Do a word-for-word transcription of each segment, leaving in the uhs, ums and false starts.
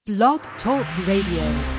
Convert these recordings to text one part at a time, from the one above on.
Blog Talk Radio.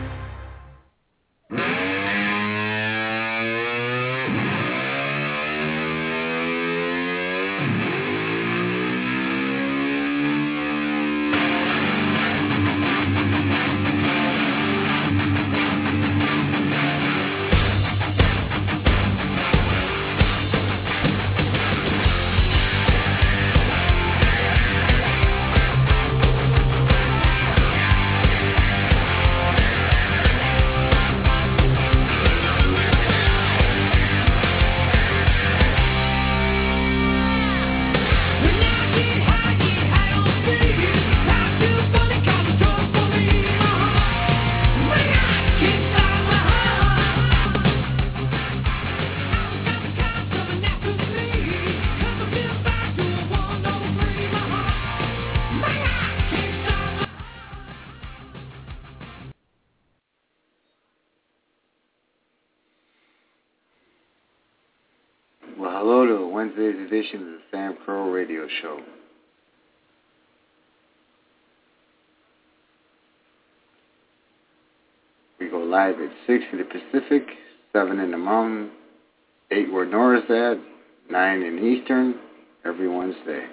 Edition of the Sam Crow Radio Show. We go live at six in the Pacific, seven in the Mountain, eight where Nora's at, nine in Eastern, every Wednesday.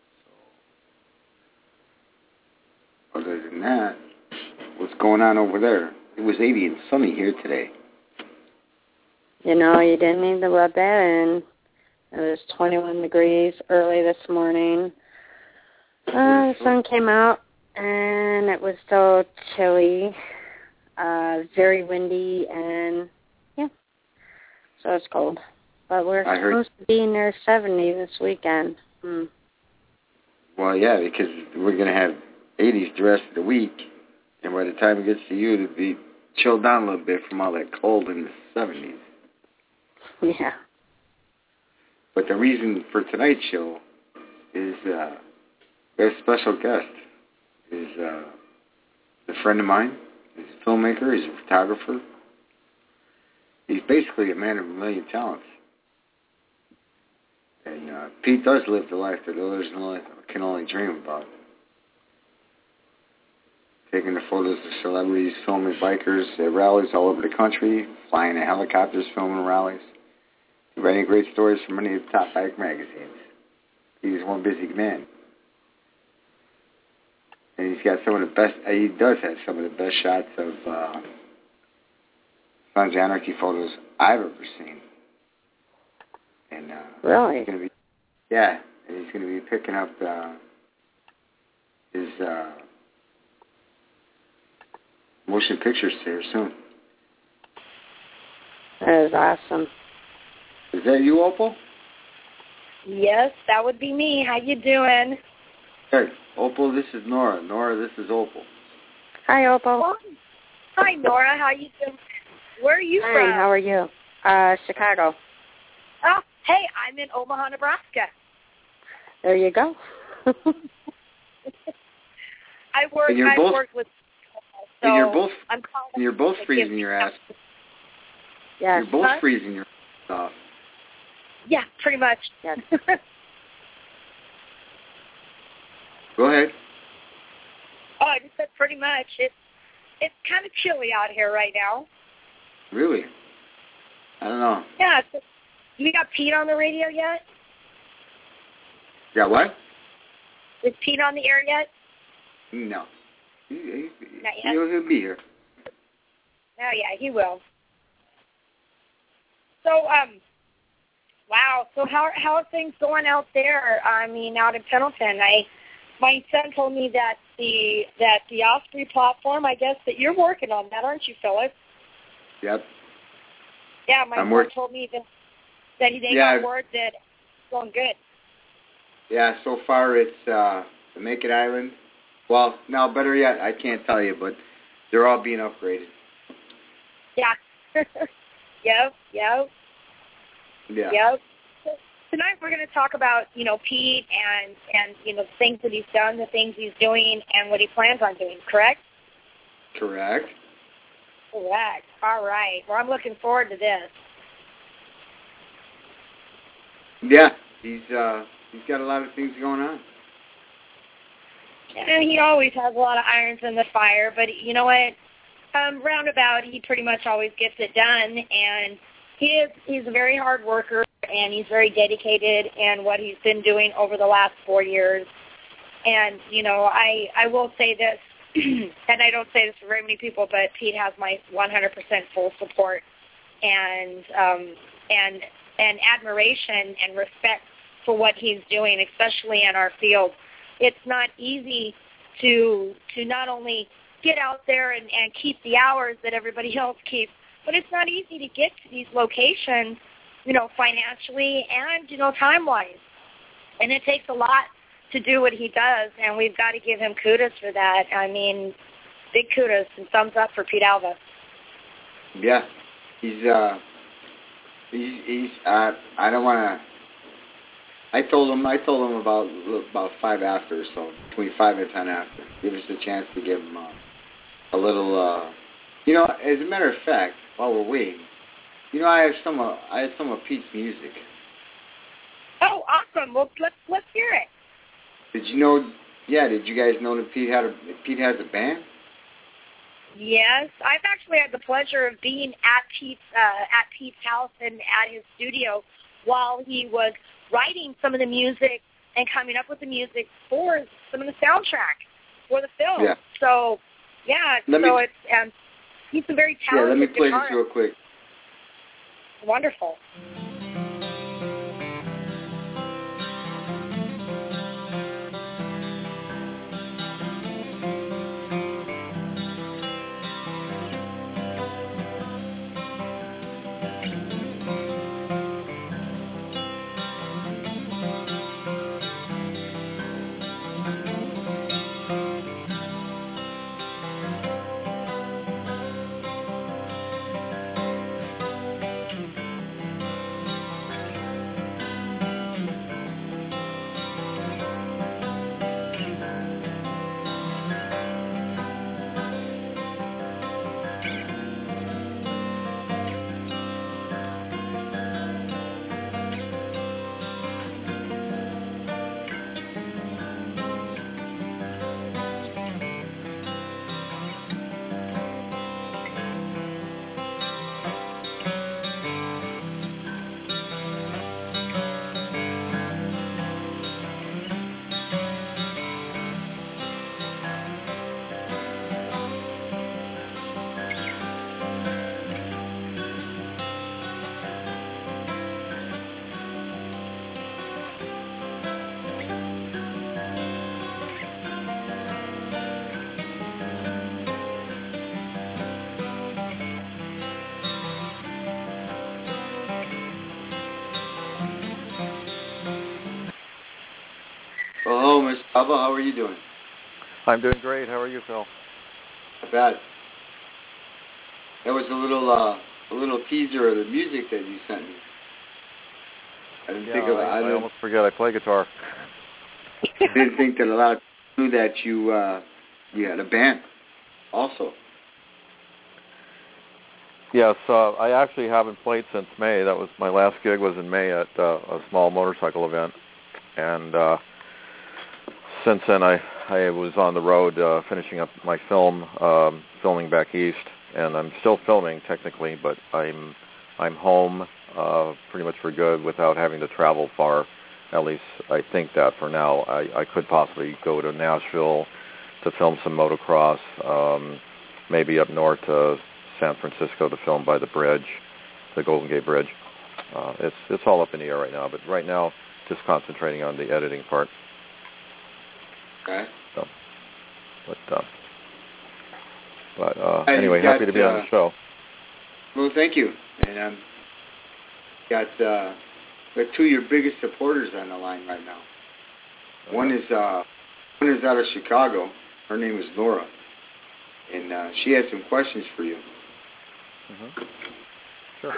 So, other than that, what's going on over there? It was eighty and sunny here today. You know, you didn't need to rub that in. It was twenty-one degrees early this morning. Uh, the sun came out, and it was so chilly, uh, very windy, and, yeah, so it's cold. But we're I supposed heard, to be near seventy this weekend. Hmm. Well, yeah, because we're going to have eighties the rest of the week, and by the time it gets to you, it'll be chilled down a little bit from all that cold in the seventies. Yeah. But the reason for tonight's show is uh, we have a special guest. Is uh, a friend of mine. He's a filmmaker. He's a photographer. He's basically a man of a million talents. And uh, Pete does live the life that others can only dream about. Taking the photos of celebrities, filming bikers at rallies all over the country, flying in helicopters, filming rallies. Writing great stories for many of the top bike magazines. He's one busy man. And he's got some of the best, he does have some of the best shots of uh, Sons of Anarchy photos I've ever seen. And uh, Really? He's gonna be, yeah, and he's going to be picking up uh, his uh, motion pictures here soon. That is awesome. Is that you, Opal? Yes, that would be me. How you doing? Hey, Opal, this is Nora. Nora, this is Opal. Hi, Opal. Hi, Nora. How you doing? Where are you Hi, from? how are you? Uh, Chicago. Oh, hey, I'm in Omaha, Nebraska. There you go. I work. And you're I both, work with. So and you're both. I'm calling And you're both freezing your ass. Yes. You're both Huh? freezing your ass off. Yeah, pretty much. Yes. Go ahead. Oh, I just said pretty much. It's it's kind of chilly out here right now. Really? I don't know. Yeah. So, you got Pete on the radio yet? Yeah, what? Is Pete on the air yet? No. He, he, Not yet? he'll, he'll be here. Oh, yeah, he will. So, um, wow. So how how are things going out there? I mean, out in Pendleton, I my son told me that the that the Osprey platform. I guess that you're working on that, aren't you, Philip? Yep. Yeah, my I'm son work- told me that that he they Yeah, got word that it's going good. Yeah, so far it's uh, the Naked Island. Well, no, better yet, I can't tell you, but they're all being upgraded. Yeah. yep. Yep. Yeah. Yep. So tonight we're going to talk about, you know, Pete and, and, you know, the things that he's done, the things he's doing, and what he plans on doing, correct? Correct. Correct. All right. Well, I'm looking forward to this. Yeah, he's uh, he's got a lot of things going on. And he always has a lot of irons in the fire, but you know what? Um, roundabout, he pretty much always gets it done, and he is he's a very hard worker, and he's very dedicated in what he's been doing over the last four years. And, you know, I, I will say this, and I don't say this for very many people, but Pete has my one hundred percent full support and um, and and admiration and respect for what he's doing, especially in our field. It's not easy to to not only get out there and, and keep the hours that everybody else keeps, but it's not easy to get to these locations, you know, financially and, you know, time-wise. And it takes a lot to do what he does, and we've got to give him kudos for that. I mean, big kudos and thumbs up for Pete Alva. Yeah, he's, uh, he's, he's uh, I don't want to, I told him, I told him about about five after or so, between five and ten after. Give us a chance to give him uh, a little, uh, you know, as a matter of fact, while we're waiting, you know, I have some, uh, I have some of Pete's music. Oh, awesome! Well, let's let's hear it. Did you know? Yeah, did you guys know that Pete had a Pete has a band? Yes, I've actually had the pleasure of being at Pete's uh, at Pete's house and at his studio while he was writing some of the music and coming up with the music for some of the soundtrack for the film. Yeah. So, yeah, let so me, it's um, he's a very talented. Yeah, let me play guitarist. this real quick. Wonderful. Well, hello, Mister Alva. How are you doing? I'm doing great. How are you, Phil? Not bad. That was a little uh, a little teaser of the music that you sent me. I didn't yeah, think of I, I, I didn't, almost forget I play guitar. I didn't think that a lot of people knew that you uh, you had a band also. Yes, uh, I actually haven't played since May. That was my last gig was in May at uh, a small motorcycle event, and uh, since then I I was on the road uh, finishing up my film, um, filming back east, and I'm still filming technically, but I'm I'm home uh, pretty much for good without having to travel far. At least I think that for now. I, I could possibly go to Nashville to film some motocross, um, maybe up north to San Francisco to film by the bridge, the Golden Gate Bridge. Uh, it's it's all up in the air right now, but right now just concentrating on the editing part. Okay. So, but uh, but uh, Hey, anyway, got, happy to be uh, on the show. Well, thank you. And um, got uh, got two of your biggest supporters on the line right now. Uh-huh. One is uh, one is out of Chicago. Her name is Laura, and uh, she has some questions for you. Mm-hmm. Sure.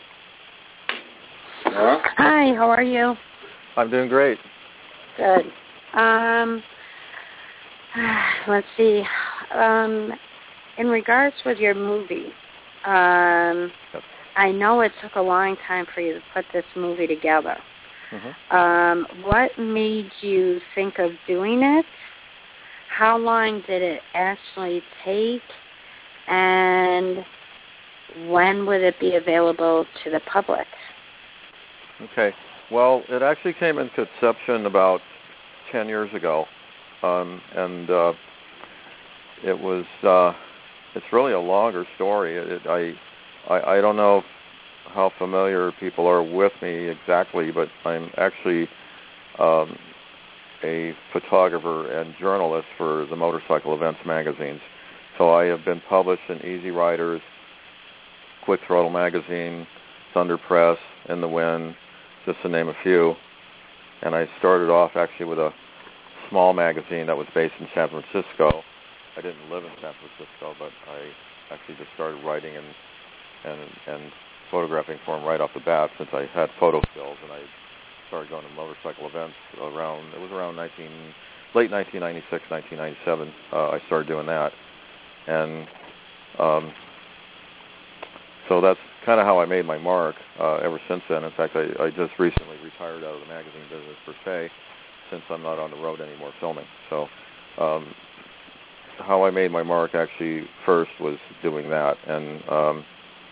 Laura? Hi, how are you? I'm doing great. Good. Um, let's see. Um, in regards with your movie, um, Yep. I know it took a long time for you to put this movie together. Mm-hmm. Um, what made you think of doing it? how long did it actually take, and when would it be available to the public? Okay. Well, it actually came in conception about ten years ago, um, and uh, it was. Uh, it's really a longer story. It, I, I, I don't know how familiar people are with me exactly, but I'm actually um, a photographer and journalist for the Motorcycle Events magazines. So I have been published in Easy Riders, Quick Throttle Magazine, Thunder Press, In the Wind, just to name a few. And I started off actually with a small magazine that was based in San Francisco. I didn't live in San Francisco, but I actually just started writing and and and photographing for them right off the bat since I had photo skills, and I started going to motorcycle events around, it was around nineteen, late nineteen ninety-six, nineteen ninety-seven, uh, I started doing that. And um, so that's kind of how I made my mark uh, ever since then. In fact, I, I just recently retired out of the magazine business per se, since I'm not on the road anymore filming. So um, how I made my mark actually first was doing that, and um,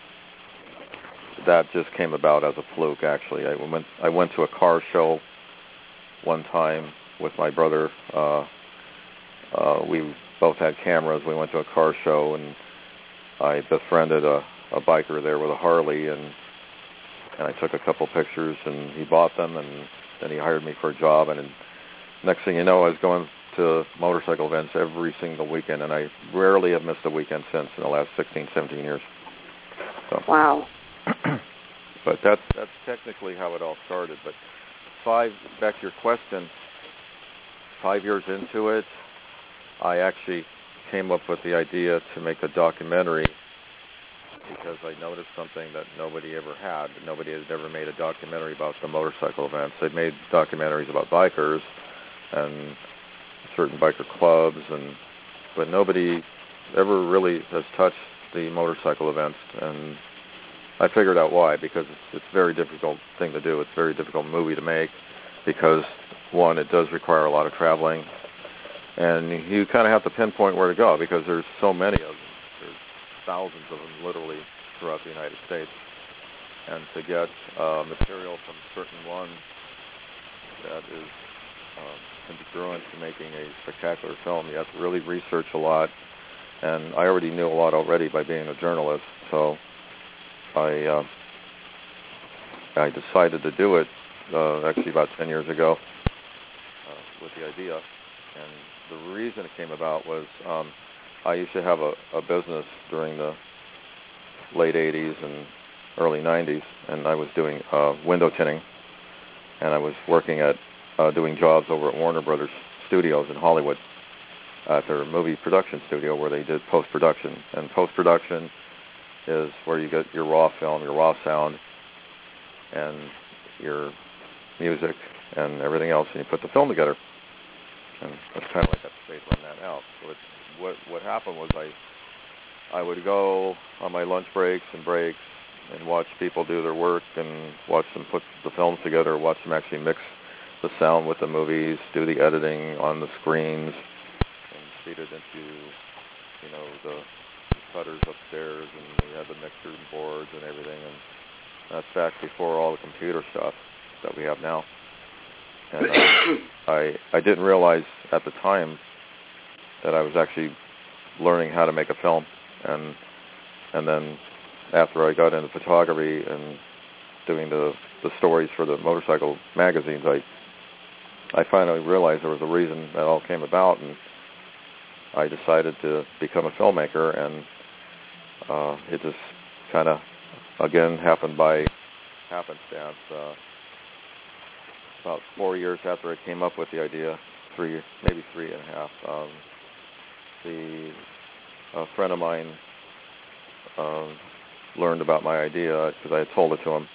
that just came about as a fluke. Actually, I went I went to a car show one time with my brother. Uh, uh, we both had cameras. We went to a car show, and I befriended a, a biker there with a Harley, and and I took a couple pictures, and he bought them, and then he hired me for a job, and, and next thing you know, I was going to motorcycle events every single weekend, and I rarely have missed a weekend since in the last sixteen, seventeen years. So. Wow. But that's that's technically how it all started. But five, back to your question, five years into it, I actually came up with the idea to make a documentary because I noticed something that nobody ever had. Nobody had ever made a documentary about the motorcycle events. They'd made documentaries about bikers and certain biker clubs, and but nobody ever really has touched the motorcycle events, and I figured out why, because it's, it's a very difficult thing to do. It's a very difficult movie to make because, one, it does require a lot of traveling, and you kind of have to pinpoint where to go because there's so many of them. There's thousands of them literally throughout the United States, and to get uh, material from certain ones that is uh, congruent to making a spectacular film, you have to really research a lot, and I already knew a lot already by being a journalist, so I uh, I decided to do it uh, actually about ten years ago uh, with the idea, and the reason it came about was um, I used to have a, a business during the late eighties and early nineties, and I was doing uh, window tinting, and I was working at uh, doing jobs over at Warner Brothers Studios in Hollywood at their movie production studio where they did post-production, and post-production is where you get your raw film, your raw sound, and your music and everything else, and you put the film together. And that's kind of like that state run that out. So it's, what what happened was I I would go on my lunch breaks and breaks and watch people do their work and watch them put the films together, watch them actually mix the sound with the movies, do the editing on the screens, and feed it into, you know, the cutters upstairs, and we had the mixer boards and everything, and that's back before all the computer stuff that we have now. And uh, I I didn't realize at the time that I was actually learning how to make a film, and and then after I got into photography and doing the the stories for the motorcycle magazines, I I finally realized there was a reason that all came about, and I decided to become a filmmaker, and uh, it just kind of, again, happened by happenstance. Uh, about four years after I came up with the idea, three, maybe three and a half, um, the a friend of mine uh, learned about my idea because I had told it to him,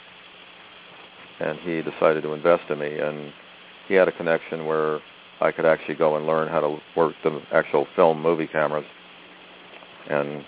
and he decided to invest in me, and he had a connection where I could actually go and learn how to work the actual film movie cameras. And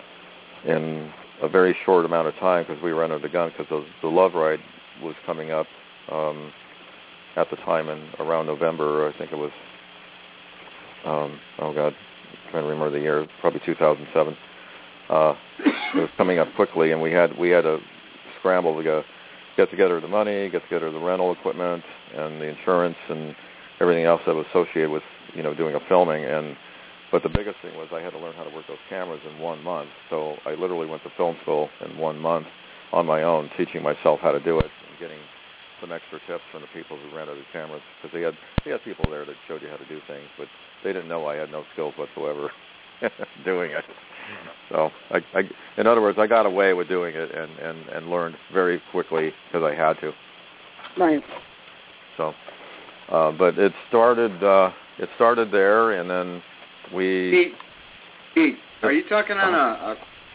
in a very short amount of time, because we were under the gun, because the, the Love Ride was coming up um, at the time in around November, I think it was Um, oh God, I'm trying to remember the year. Probably two thousand seven. Uh, it was coming up quickly, and we had we had to scramble to go get together the money, get together the rental equipment, and the insurance, and everything else that was associated with you know doing a filming. And but the biggest thing was I had to learn how to work those cameras in one month. So I literally went to film school in one month on my own, teaching myself how to do it and getting some extra tips from the people who rented the cameras, because they had they had people there that showed you how to do things, but they didn't know I had no skills whatsoever doing it. So, I, I, in other words, I got away with doing it and, and, and learned very quickly because I had to. Right. So, uh, but it started uh, it started there, and then we. Pete, Pete, are you talking on a, a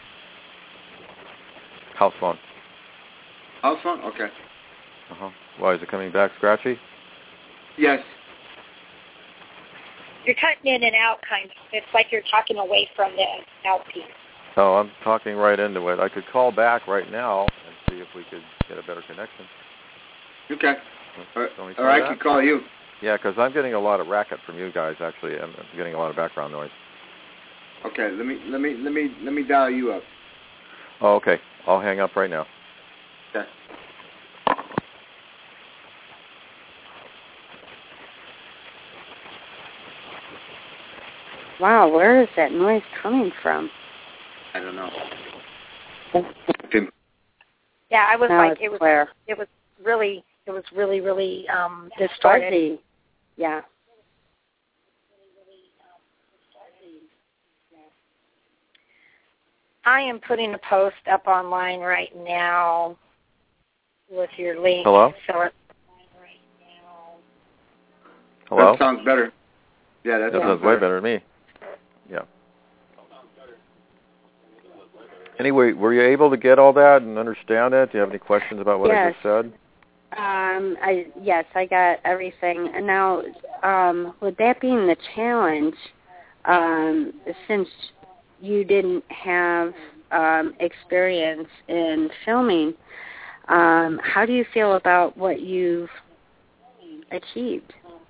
house phone? House phone? Okay. Uh huh. Why is it coming back scratchy? Yes. You're cutting in and out, kind of. It's like you're talking away from the mouthpiece. Oh, I'm talking right into it. I could call back right now and see if we could get a better connection. Okay. Or, or or I that? could call you. Yeah, because I'm getting a lot of racket from you guys. Actually, I'm getting a lot of background noise. Okay. Let me let me let me let me dial you up. Oh, okay. I'll hang up right now. Okay. Wow, where is that noise coming from? I don't know. Yeah, I was no, like, it's it was, clear. it was really, it was really, really um, distorted. Fuzzy. Yeah. I am putting a post up online right now with your link. Hello? So it's Hello? That sounds better. Yeah, that, that sounds, sounds way better to me. Yeah. Anyway, were you able to get all that and understand it? Do you have any questions about what yes. I just said? Um, I yes, I got everything. And now, um, with that being the challenge, um, since you didn't have um, experience in filming, um, how do you feel about what you've achieved?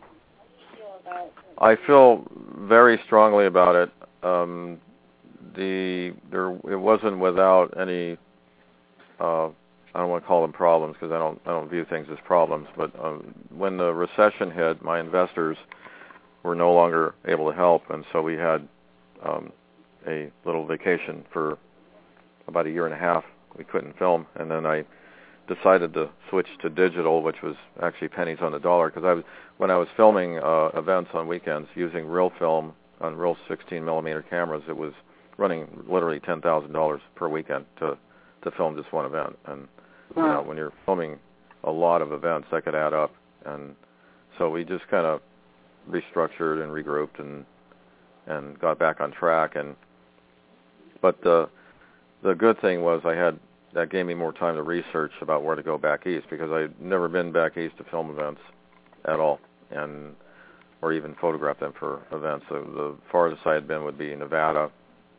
I feel very strongly about it. Um, the there it wasn't without any. Uh, I don't want to call them problems because I don't I don't view things as problems. But um, when the recession hit, my investors were no longer able to help, and so we had um, a little vacation for about a year and a half. We couldn't film, and then I decided to switch to digital, which was actually pennies on the dollar, because I was when I was filming uh, events on weekends using real film on real sixteen millimeter cameras, it was running literally ten thousand dollars per weekend to to film just one event. And Wow. you know, when you're filming a lot of events, that could add up. And so we just kind of restructured and regrouped and and got back on track. And but the the good thing was I had that gave me more time to research about where to go back east, because I'd never been back east to film events at all, and or even photograph them for events. So the farthest I had been would be Nevada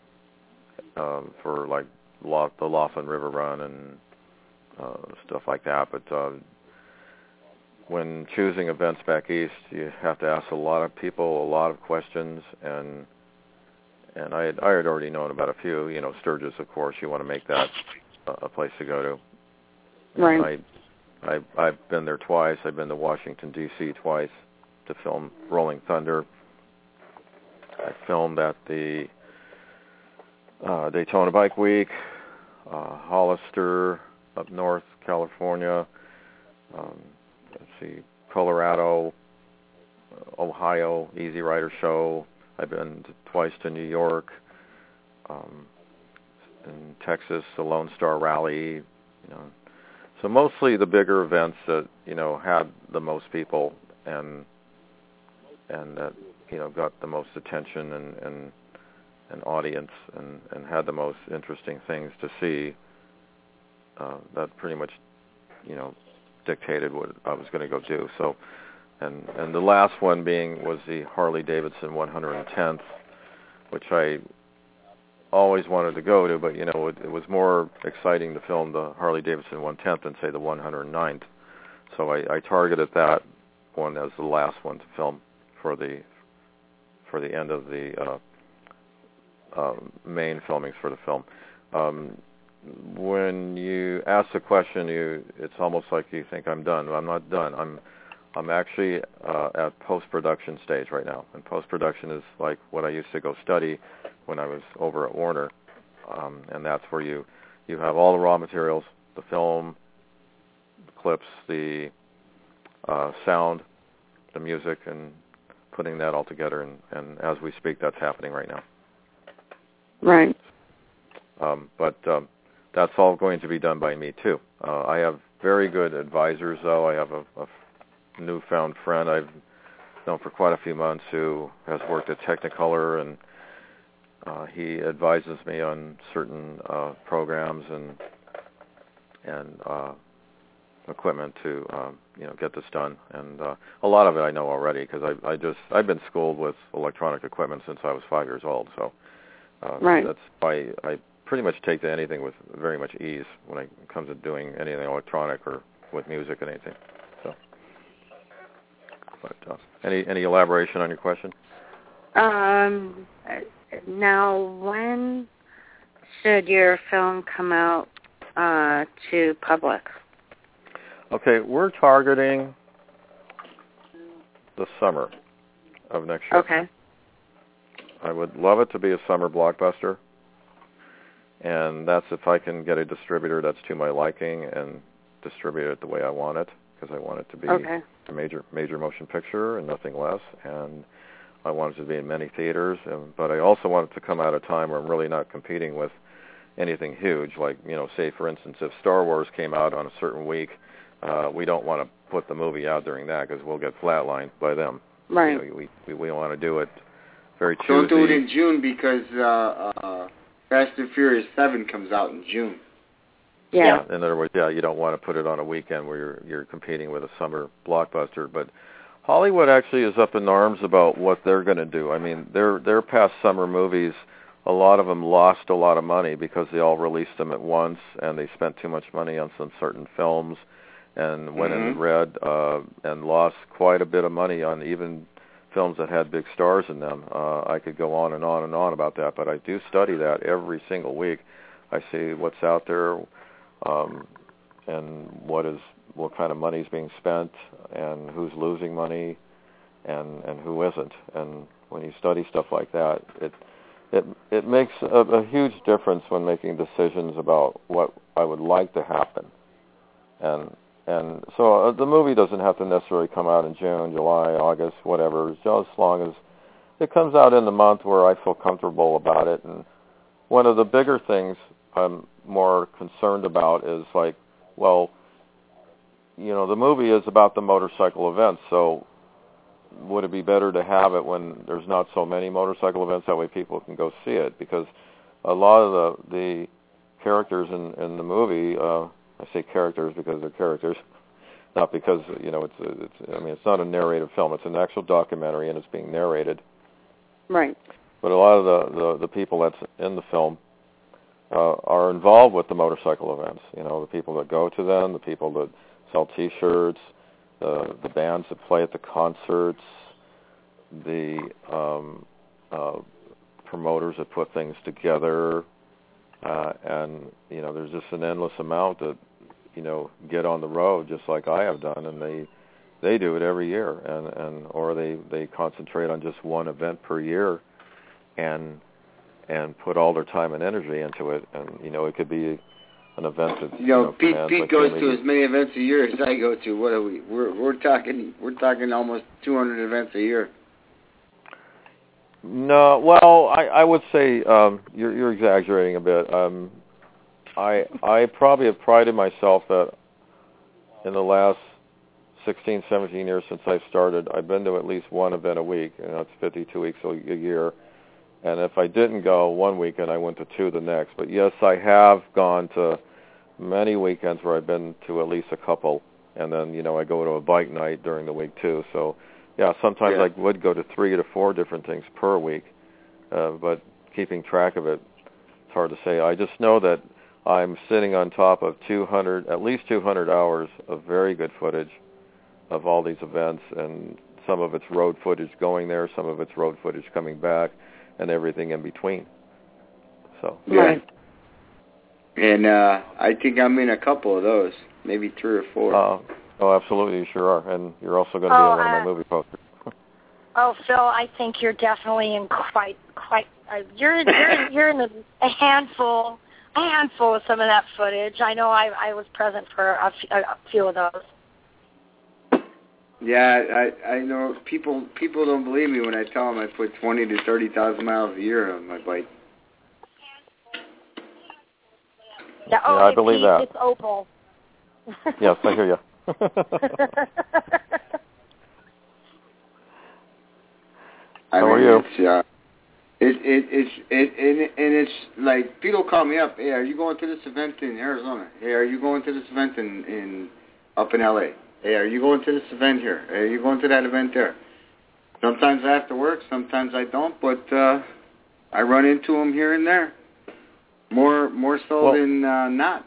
um, for like La- the Laughlin River Run and uh, stuff like that. But uh, when choosing events back east, you have to ask a lot of people a lot of questions, and and I had, I had already known about a few. You know, Sturgis, of course, you want to make that a place to go to. Right. I, I, I've been there twice. I've been to Washington, D C twice to film Rolling Thunder. I filmed at the uh, Daytona Bike Week, uh, Hollister up north, California, um, let's see, Colorado, uh, Ohio, Easy Rider Show. I've been to, twice to New York. Um, in Texas, the Lone Star Rally, you know. So mostly the bigger events that, you know, had the most people and and that, you know, got the most attention and, and an audience and, and had the most interesting things to see. Uh, that pretty much, you know, dictated what I was going to go do. So, and and the last one being was the Harley Davidson one hundred tenth, which I always wanted to go to, but you know, it, it was more exciting to film the Harley Davidson one tenth than say the one hundred ninth. So I, I targeted that one as the last one to film for the for the end of the uh, uh, main filmings for the film. Um, when you ask the question, you it's almost like you think I'm done. I'm not done. I'm I'm actually uh, at post-production stage right now, and post-production is like what I used to go study when I was over at Warner, um, and that's where you you have all the raw materials, the film, the clips, the uh, sound, the music, and putting that all together. And, and as we speak, that's happening right now. Right. Um, but um, that's all going to be done by me too. Uh, I have very good advisors, though. I have a, a newfound friend I've known for quite a few months who has worked at Technicolor, and uh, he advises me on certain uh, programs and and uh, equipment to um, you know get this done. And uh, a lot of it I know already because I I just I've been schooled with electronic equipment since I was five years old. So uh, right. that's why I pretty much take to anything with very much ease when it comes to doing anything electronic or with music and anything. So, but uh, any any elaboration on your question? Um, now, when should your film come out uh, to public? Okay, we're targeting the summer of next year. Okay. I would love it to be a summer blockbuster, and that's if I can get a distributor that's to my liking and distribute it the way I want it, because I want it to be okay. a major major motion picture and nothing less, and I want it to be in many theaters, and, but I also want it to come at a time where I'm really not competing with anything huge, like, you know, say, for instance, if Star Wars came out on a certain week, uh, we don't want to put the movie out during that because we'll get flatlined by them. Right. You know, we, we, we want to do it very choosy. Don't do it in June because uh, uh, Fast and Furious seven comes out in June. Yeah. yeah. In other words, yeah, you don't want to put it on a weekend where you're you're competing with a summer blockbuster. But Hollywood actually is up in arms about what they're going to do. I mean, their their past summer movies, a lot of them lost a lot of money because they all released them at once, and they spent too much money on some certain films, and went mm-hmm. in the red uh, and lost quite a bit of money on even films that had big stars in them. Uh, I could go on and on and on about that, but I do study that every single week. I see what's out there, um, and what is what kind of money is being spent, and who's losing money, and and who isn't. And when you study stuff like that, it it it makes a, a huge difference when making decisions about what I would like to happen. And and so uh, the movie doesn't have to necessarily come out in June, July, August, whatever, just as long as it comes out in the month where I feel comfortable about it. And one of the bigger things I'm more concerned about is like, well, you know, the movie is about the motorcycle events, so would it be better to have it when there's not so many motorcycle events? That way people can go see it, because a lot of the the characters in, in the movie, uh, I say characters because they're characters, not because, you know, it's, a, it's I mean, it's not a narrative film. It's an actual documentary, and it's being narrated. Right. But a lot of the, the, the people that's in the film uh, are involved with the motorcycle events. You know, the people that go to them, the people that sell T-shirts, the the bands that play at the concerts, the um, uh, promoters that put things together, uh, and you know, there's just an endless amount that, you know, get on the road just like I have done, and they they do it every year, and, and or they, they concentrate on just one event per year, and and put all their time and energy into it, and you know, it could be an event that, you know, you know Pete, commands Pete like goes maybe, to as many events a year as I go to. What are we? We're we're talking we're talking almost two hundred events a year. No, well, I, I would say um, you're you're exaggerating a bit. Um, I I probably have prided myself that in the last sixteen, seventeen years since I started, I've been to at least one event a week, and that's fifty-two weeks a year. And if I didn't go one weekend, I went to two the next. But yes, I have gone to many weekends where I've been to at least a couple, and then, you know, I go to a bike night during the week too. So, yeah, sometimes yeah. I would go to three to four different things per week, uh, but keeping track of it, it's hard to say. I just know that I'm sitting on top of two hundred, at least two hundred hours of very good footage of all these events, and some of it's road footage going there, some of it's road footage coming back, and everything in between. So yeah. Right. And uh, I think I'm in a couple of those, maybe three or four. Uh, oh, absolutely, you sure are. And you're also going to Oh, be in one uh, of my movie posters. Oh, Phil, I think you're definitely in quite, quite. Uh, you're you're you're in a, a handful, a handful of some of that footage. I know I I was present for a, f- a few of those. Yeah, I I know people people don't believe me when I tell them I put twenty to thirty thousand miles a year on my bike. Yeah, oh, Yeah, I it's, believe that. It's Opal. Yes, I hear you. I How mean, are you? It's, uh, it, it, it's, it, and, and it's like, people call me up, hey, are you going to this event in Arizona? Hey, are you going to this event in, in up in L A? Hey, are you going to this event here? Hey, are you going to that event there? Sometimes I have to work, sometimes I don't, but uh, I run into them here and there. More more so Well, than uh, not.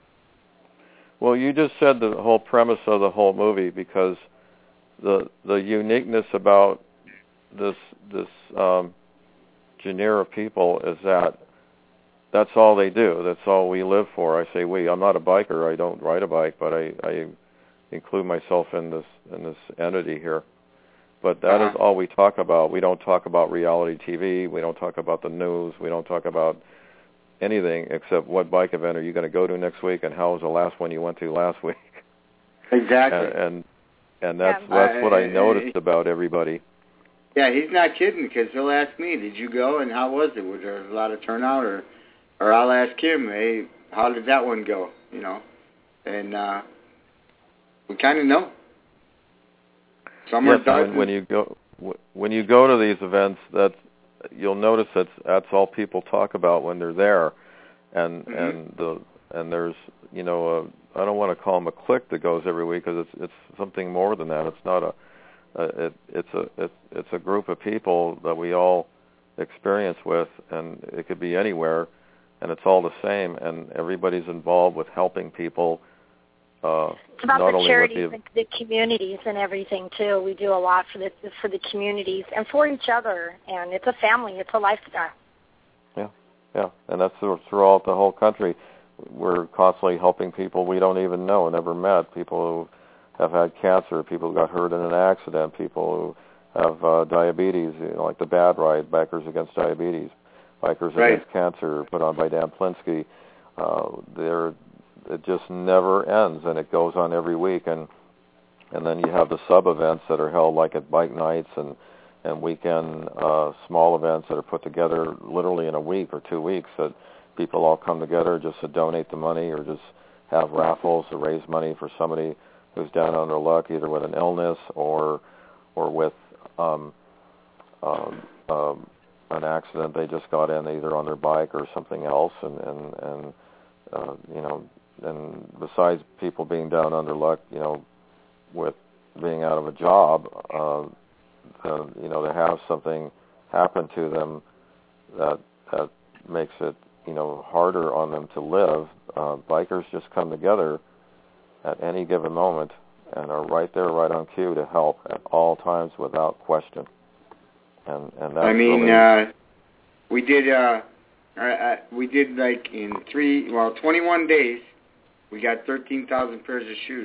Well, you just said the whole premise of the whole movie, because the the uniqueness about this this um, genre of people is that that's all they do. That's all we live for. I say we. I'm not a biker. I don't ride a bike, but I, I include myself in this in this entity here. But that uh-huh. is all we talk about. We don't talk about reality T V. We don't talk about the news. We don't talk about anything except what bike event are you going to go to next week, and how was the last one you went to last week? Exactly. And and, and that's Yeah. that's what I noticed about everybody. Yeah, he's not kidding, because he'll ask me, did you go, and how was it? Was there a lot of turnout? Or or I'll ask him, hey, how did that one go? You know, and uh, we kind of know. Some Yes, are dozens. when, when you go when you go to these events, that's you'll notice that's that's all people talk about when they're there, and mm-hmm. and the and there's you know a, I don't want to call them a clique that goes every week, because it's it's something more than that. It's not a Uh, it, it's a it's, it's a group of people that we all experience with, and it could be anywhere, and it's all the same, and everybody's involved with helping people. Uh, It's about not the only charities with the, and the communities and everything too. We do a lot for the for the communities and for each other, and it's a family. It's a lifestyle. yeah, yeah, and that's throughout the whole country. We're constantly helping people we don't even know, never met, people who have had cancer, people who got hurt in an accident, people who have uh, diabetes, you know, like the Bad Ride, Bikers Against Diabetes, Bikers Right. Against Cancer, put on by Dan Plinsky. Uh, there, it just never ends, and it goes on every week. And and then you have the sub events that are held, like at bike nights and and weekend uh, small events that are put together literally in a week or two weeks. That people all come together just to donate the money, or just have raffles to raise money for somebody who's down on their luck, either with an illness or or with um, um, um, an accident they just got in, either on their bike or something else. And and, and uh, you know, and besides people being down on their luck, you know, with being out of a job, uh, uh, you know, to have something happen to them that that makes it, you know, harder on them to live. Uh, bikers just come together at any given moment and are right there, right on cue to help at all times without question. And and that's I mean, really, uh, we did uh, uh, we did like in three, well, twenty-one days, we got thirteen thousand pairs of shoes.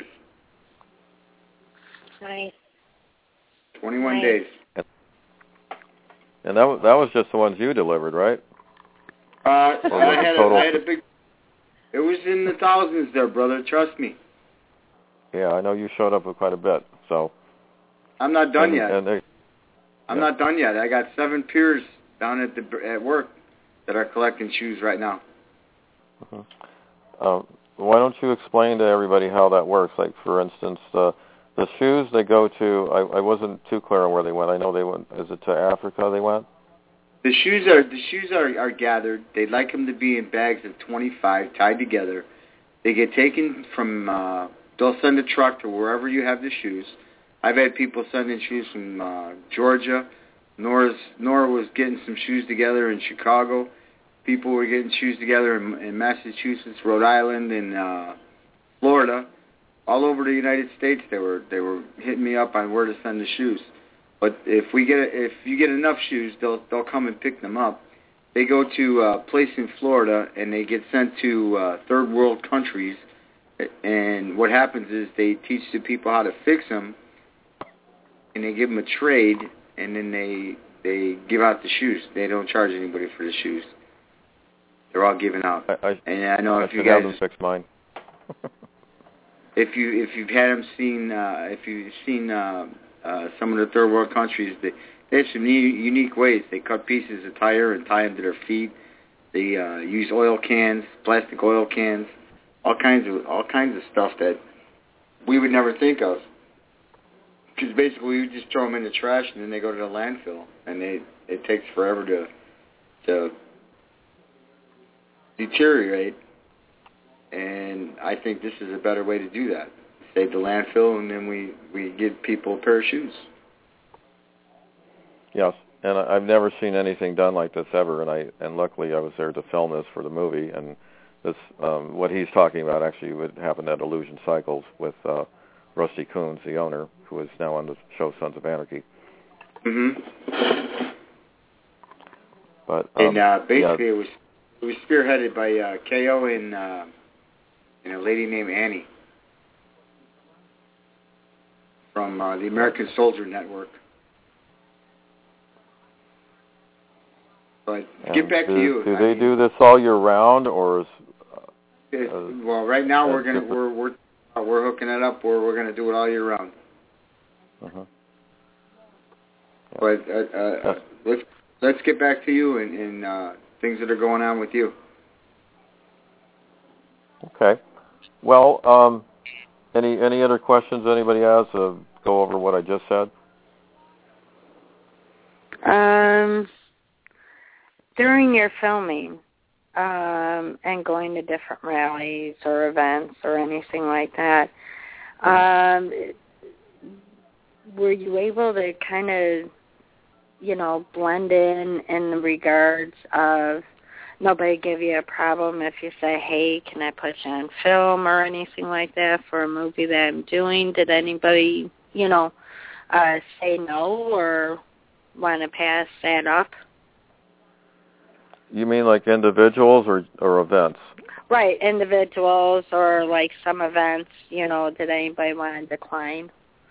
Nice. twenty-one Nice. days. and that was that was just the ones you delivered, right? Uh, Or was I it had a, total? I had a big. It was in the thousands there, brother. Trust me. Yeah, I know you showed up with quite a bit. So I'm not done and, yet. And they, I'm yeah. not done yet. I got seven peers down at the at work that are collecting shoes right now. Mm-hmm. Uh, why don't you explain to everybody how that works? Like, for instance, the the shoes they go to. I, I wasn't too clear on where they went. I know they went. Is it to Africa they went? The shoes are the shoes are, are gathered. They'd like them to be in bags of twenty-five tied together. They get taken from. Uh, they'll send a truck to wherever you have the shoes. I've had people send in shoes from uh, Georgia. Nora's, Nora was getting some shoes together in Chicago. People were getting shoes together in, in Massachusetts, Rhode Island, and uh, Florida. All over the United States, they were they were hitting me up on where to send the shoes. But if we get if you get enough shoes, they'll they'll come and pick them up. They go to a place in Florida and they get sent to uh, third world countries. And what happens is they teach the people how to fix them, and they give them a trade, and then they they give out the shoes. They don't charge anybody for the shoes. They're all given out. I, I, and I know I if you should guys have them fix mine. if you if you've had them seen uh, if you've seen uh, uh, some of the third world countries, they they have some u- unique ways. They cut pieces of tire and tie them to their feet. They uh, use oil cans, plastic oil cans. All kinds of all kinds of stuff that we would never think of, because basically we would just throw them in the trash and then they go to the landfill, and they it takes forever to to deteriorate. And I think this is a better way to do that. Save the landfill, and then we we give people a pair of shoes. Yes, and I've never seen anything done like this ever, and I and luckily I was there to film this for the movie. And This, um, what he's talking about actually would happen at Illusion Cycles with uh, Rusty Coons, the owner, who is now on the show Sons of Anarchy. Mm-hmm. But um, and uh, basically, yeah. it was it was spearheaded by uh, K O and uh, and a lady named Annie from uh, the American Soldier Network. But and get back do, to you. Do I they mean, do this all year round, or is Uh, well, right now we're gonna we're we're uh, we're hooking it up. Where we're gonna do it all year round. Uh-huh. Yeah. But uh, uh, yes. let's let's get back to you and, and uh, things that are going on with you. Okay. Well, um, any any other questions anybody has? Uh, go over what I just said. Um, during your filming. Um, and going to different rallies or events or anything like that, um, were you able to kind of, you know, blend in in the regards of nobody give you a problem if you say, hey, can I put you on film or anything like that for a movie that I'm doing? Did anybody, you know, uh, say no or want to pass that up? You mean like individuals or or events? Right, individuals or like some events, you know, did anybody want to decline?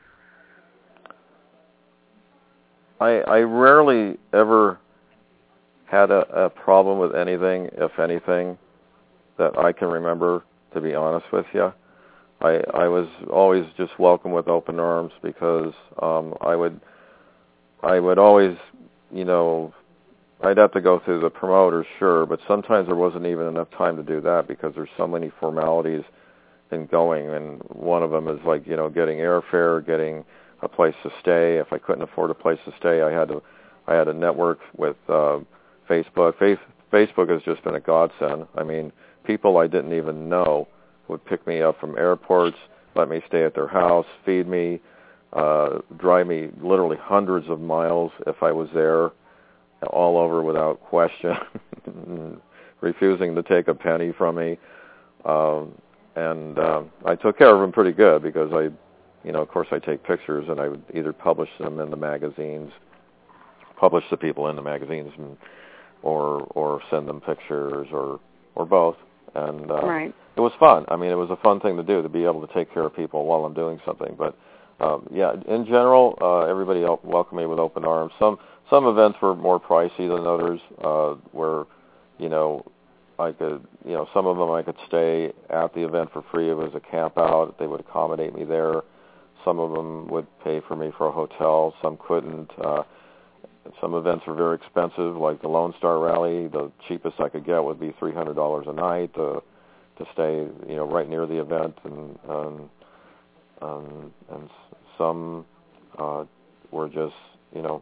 I I rarely ever had a, a problem with anything, if anything, that I can remember, to be honest with you. I I was always just welcome with open arms because um, I would I would always, you know, I'd have to go through the promoters, sure, but sometimes there wasn't even enough time to do that because there's so many formalities in going, and one of them is like, you know, getting airfare, getting a place to stay. If I couldn't afford a place to stay, I had to I had to network with uh, Facebook. Face, Facebook has just been a godsend. I mean, people I didn't even know would pick me up from airports, let me stay at their house, feed me, uh, drive me literally hundreds of miles if I was there, all over without question, refusing to take a penny from me. Um, and um, I took care of them pretty good because I, you know, of course I take pictures and I would either publish them in the magazines, publish the people in the magazines, and, or or send them pictures or or both. And uh, right. It was fun. I mean, it was a fun thing to do, to be able to take care of people while I'm doing something. But um, yeah, in general, uh, everybody welcomed me with open arms. Some some events were more pricey than others, uh, where, you know, I could, you know, some of them I could stay at the event for free. It was a camp out. They would accommodate me there. Some of them would pay for me for a hotel. Some couldn't. Uh, some events were very expensive, like the Lone Star Rally. The cheapest I could get would be three hundred dollars a night to to stay, you know, right near the event. And um, um, and some uh, were just, you know,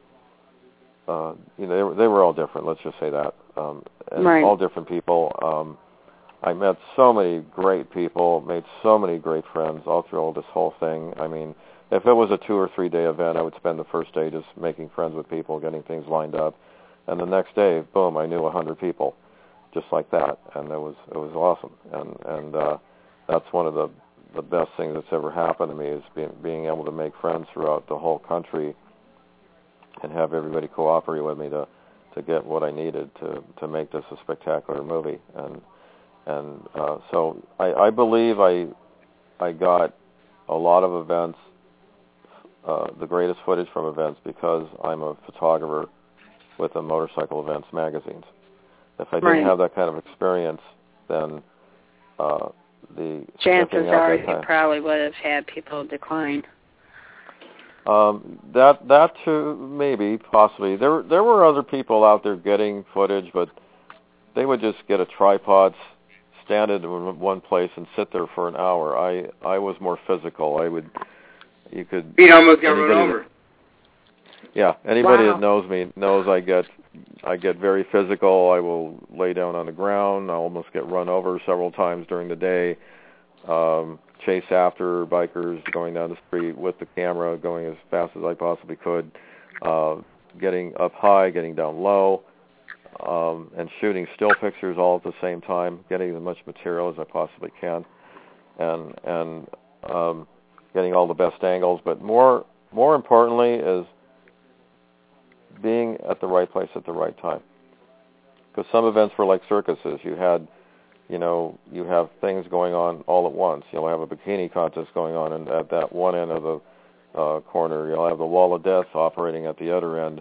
uh, you know, they were, they were all different. Let's just say that. Um, and right. all different people. Um, I met so many great people, made so many great friends all through all this whole thing. I mean, if it was a two or three day event, I would spend the first day just making friends with people, getting things lined up, and the next day, boom, I knew a hundred people, just like that, and it was it was awesome. And and uh, that's one of the the best things that's ever happened to me is being being able to make friends throughout the whole country and have everybody cooperate with me to, to get what I needed to, to make this a spectacular movie. And and uh, so I, I believe I I got a lot of events, uh, the greatest footage from events, because I'm a photographer with the Motorcycle Events magazines. If I didn't Right. have that kind of experience, then uh, the chances are you time, probably would have had people decline. Um, that that too, maybe, possibly. There there were other people out there getting footage, but they would just get a tripod, stand it in one place, and sit there for an hour. I I was more physical. I would, you could. He almost got run over. Yeah, anybody Wow. that knows me knows I get I get very physical. I will lay down on the ground. I almost get run over several times during the day. Um, chase after bikers going down the street with the camera, going as fast as I possibly could, uh, getting up high, getting down low, um, and shooting still pictures all at the same time, getting as much material as I possibly can, and and um, getting all the best angles. But more more importantly is being at the right place at the right time. Because some events were like circuses. You had You know, you have things going on all at once. You'll have a bikini contest going on and at that one end of the uh, corner. You'll have the Wall of Death operating at the other end,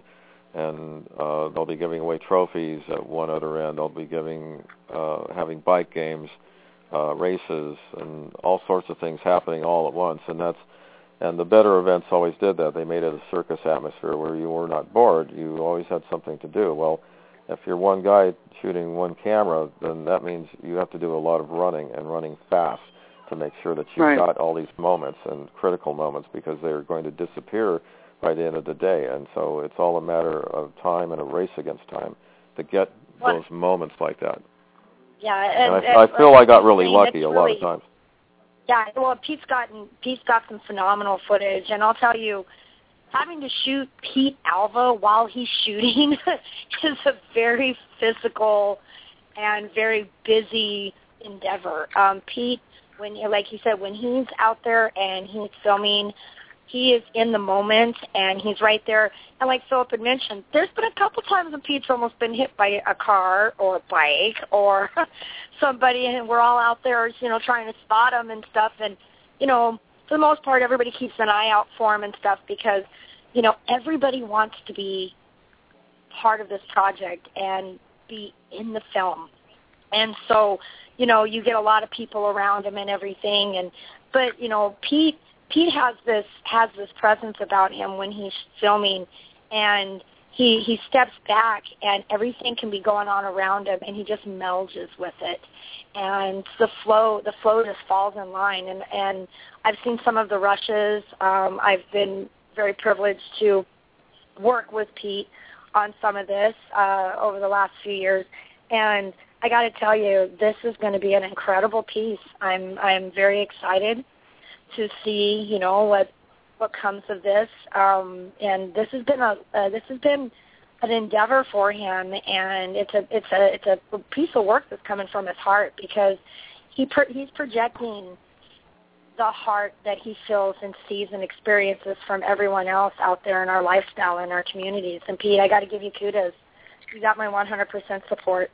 and uh, they'll be giving away trophies at one other end. They'll be giving, uh, having bike games, uh, races, and all sorts of things happening all at once. And that's, and the better events always did that. They made it a circus atmosphere where you were not bored. You always had something to do. Well, if you're one guy shooting one camera, then that means you have to do a lot of running and running fast to make sure that you've Right. got all these moments and critical moments, because they're going to disappear by the end of the day. And so it's all a matter of time and a race against time to get What? those moments like that. Yeah, And, and, I, I and feel I got really saying, lucky it's a lot really, of times. Yeah, well, Pete's gotten Pete's got some phenomenal footage, and I'll tell you, having to shoot Pete Alva while he's shooting is a very physical and very busy endeavor. Um, Pete, when like you said, when he's out there and he's filming, he is in the moment and he's right there. And like Philip had mentioned, there's been a couple times when Pete's almost been hit by a car or a bike or somebody, and we're all out there, you know, trying to spot him and stuff. And, you know, for the most part, everybody keeps an eye out for him and stuff because, you know, everybody wants to be part of this project and be in the film. And so, you know, you get a lot of people around him and everything. And but, you know, Pete Pete has this has this presence about him when he's filming, and he he steps back and everything can be going on around him, and he just melds with it. And the flow the flow just falls in line. And, and I've seen some of the rushes. Um, I've been very privileged to work with Pete on some of this uh, over the last few years, and I got to tell you, this is going to be an incredible piece. I'm I'm very excited to see, you know, what what comes of this. Um, and this has been a uh, this has been an endeavor for him, and it's a it's a it's a piece of work that's coming from his heart, because he pro- he's projecting the heart that he feels and sees and experiences from everyone else out there in our lifestyle and our communities. And Pete, I got to give you kudos. You got my one hundred percent support.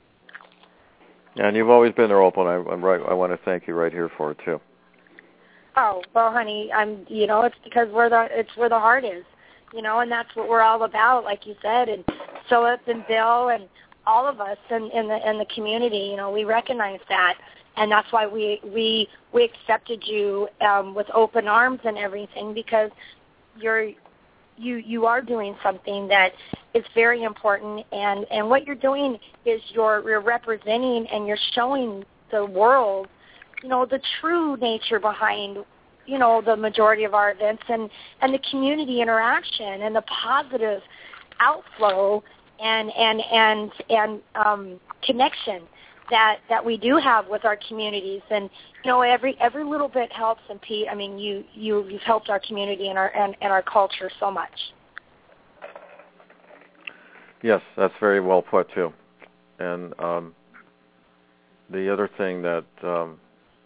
And you've always been there, open. I, I'm right. I want to thank you right here for it too. Oh well, honey, I'm. You know, it's because where the it's where the heart is. You know, and that's what we're all about, like you said. And Philip and Bill and all of us in, in the in the community. You know, we recognize that, and that's why we we we accepted you um, with open arms and everything, because you're you you are doing something that is very important, and, and what you're doing is you're you're representing and you're showing the world, you know, the true nature behind, you know, the majority of our events, and, and the community interaction and the positive outflow and and and and um, connection that that we do have with our communities. And you know, every every little bit helps. And Pete, I mean, you you you've helped our community and our and, and our culture so much. Yes, that's very well put too. And um, the other thing that um,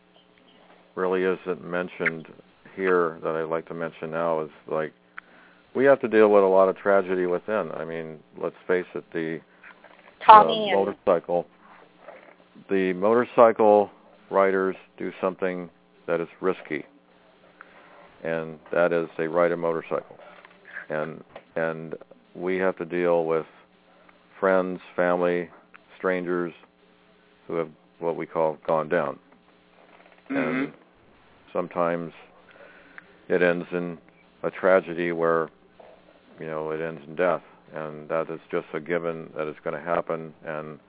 really isn't mentioned here that I'd like to mention now is, like, we have to deal with a lot of tragedy within. I mean, let's face it, the Tommy uh, motorcycle, the motorcycle riders do something that is risky, and that is they ride a motorcycle, and and we have to deal with friends, family, strangers who have what we call gone down. Mm-hmm. And sometimes it ends in a tragedy where, you know, it ends in death. And that is just a given that it's going to happen. And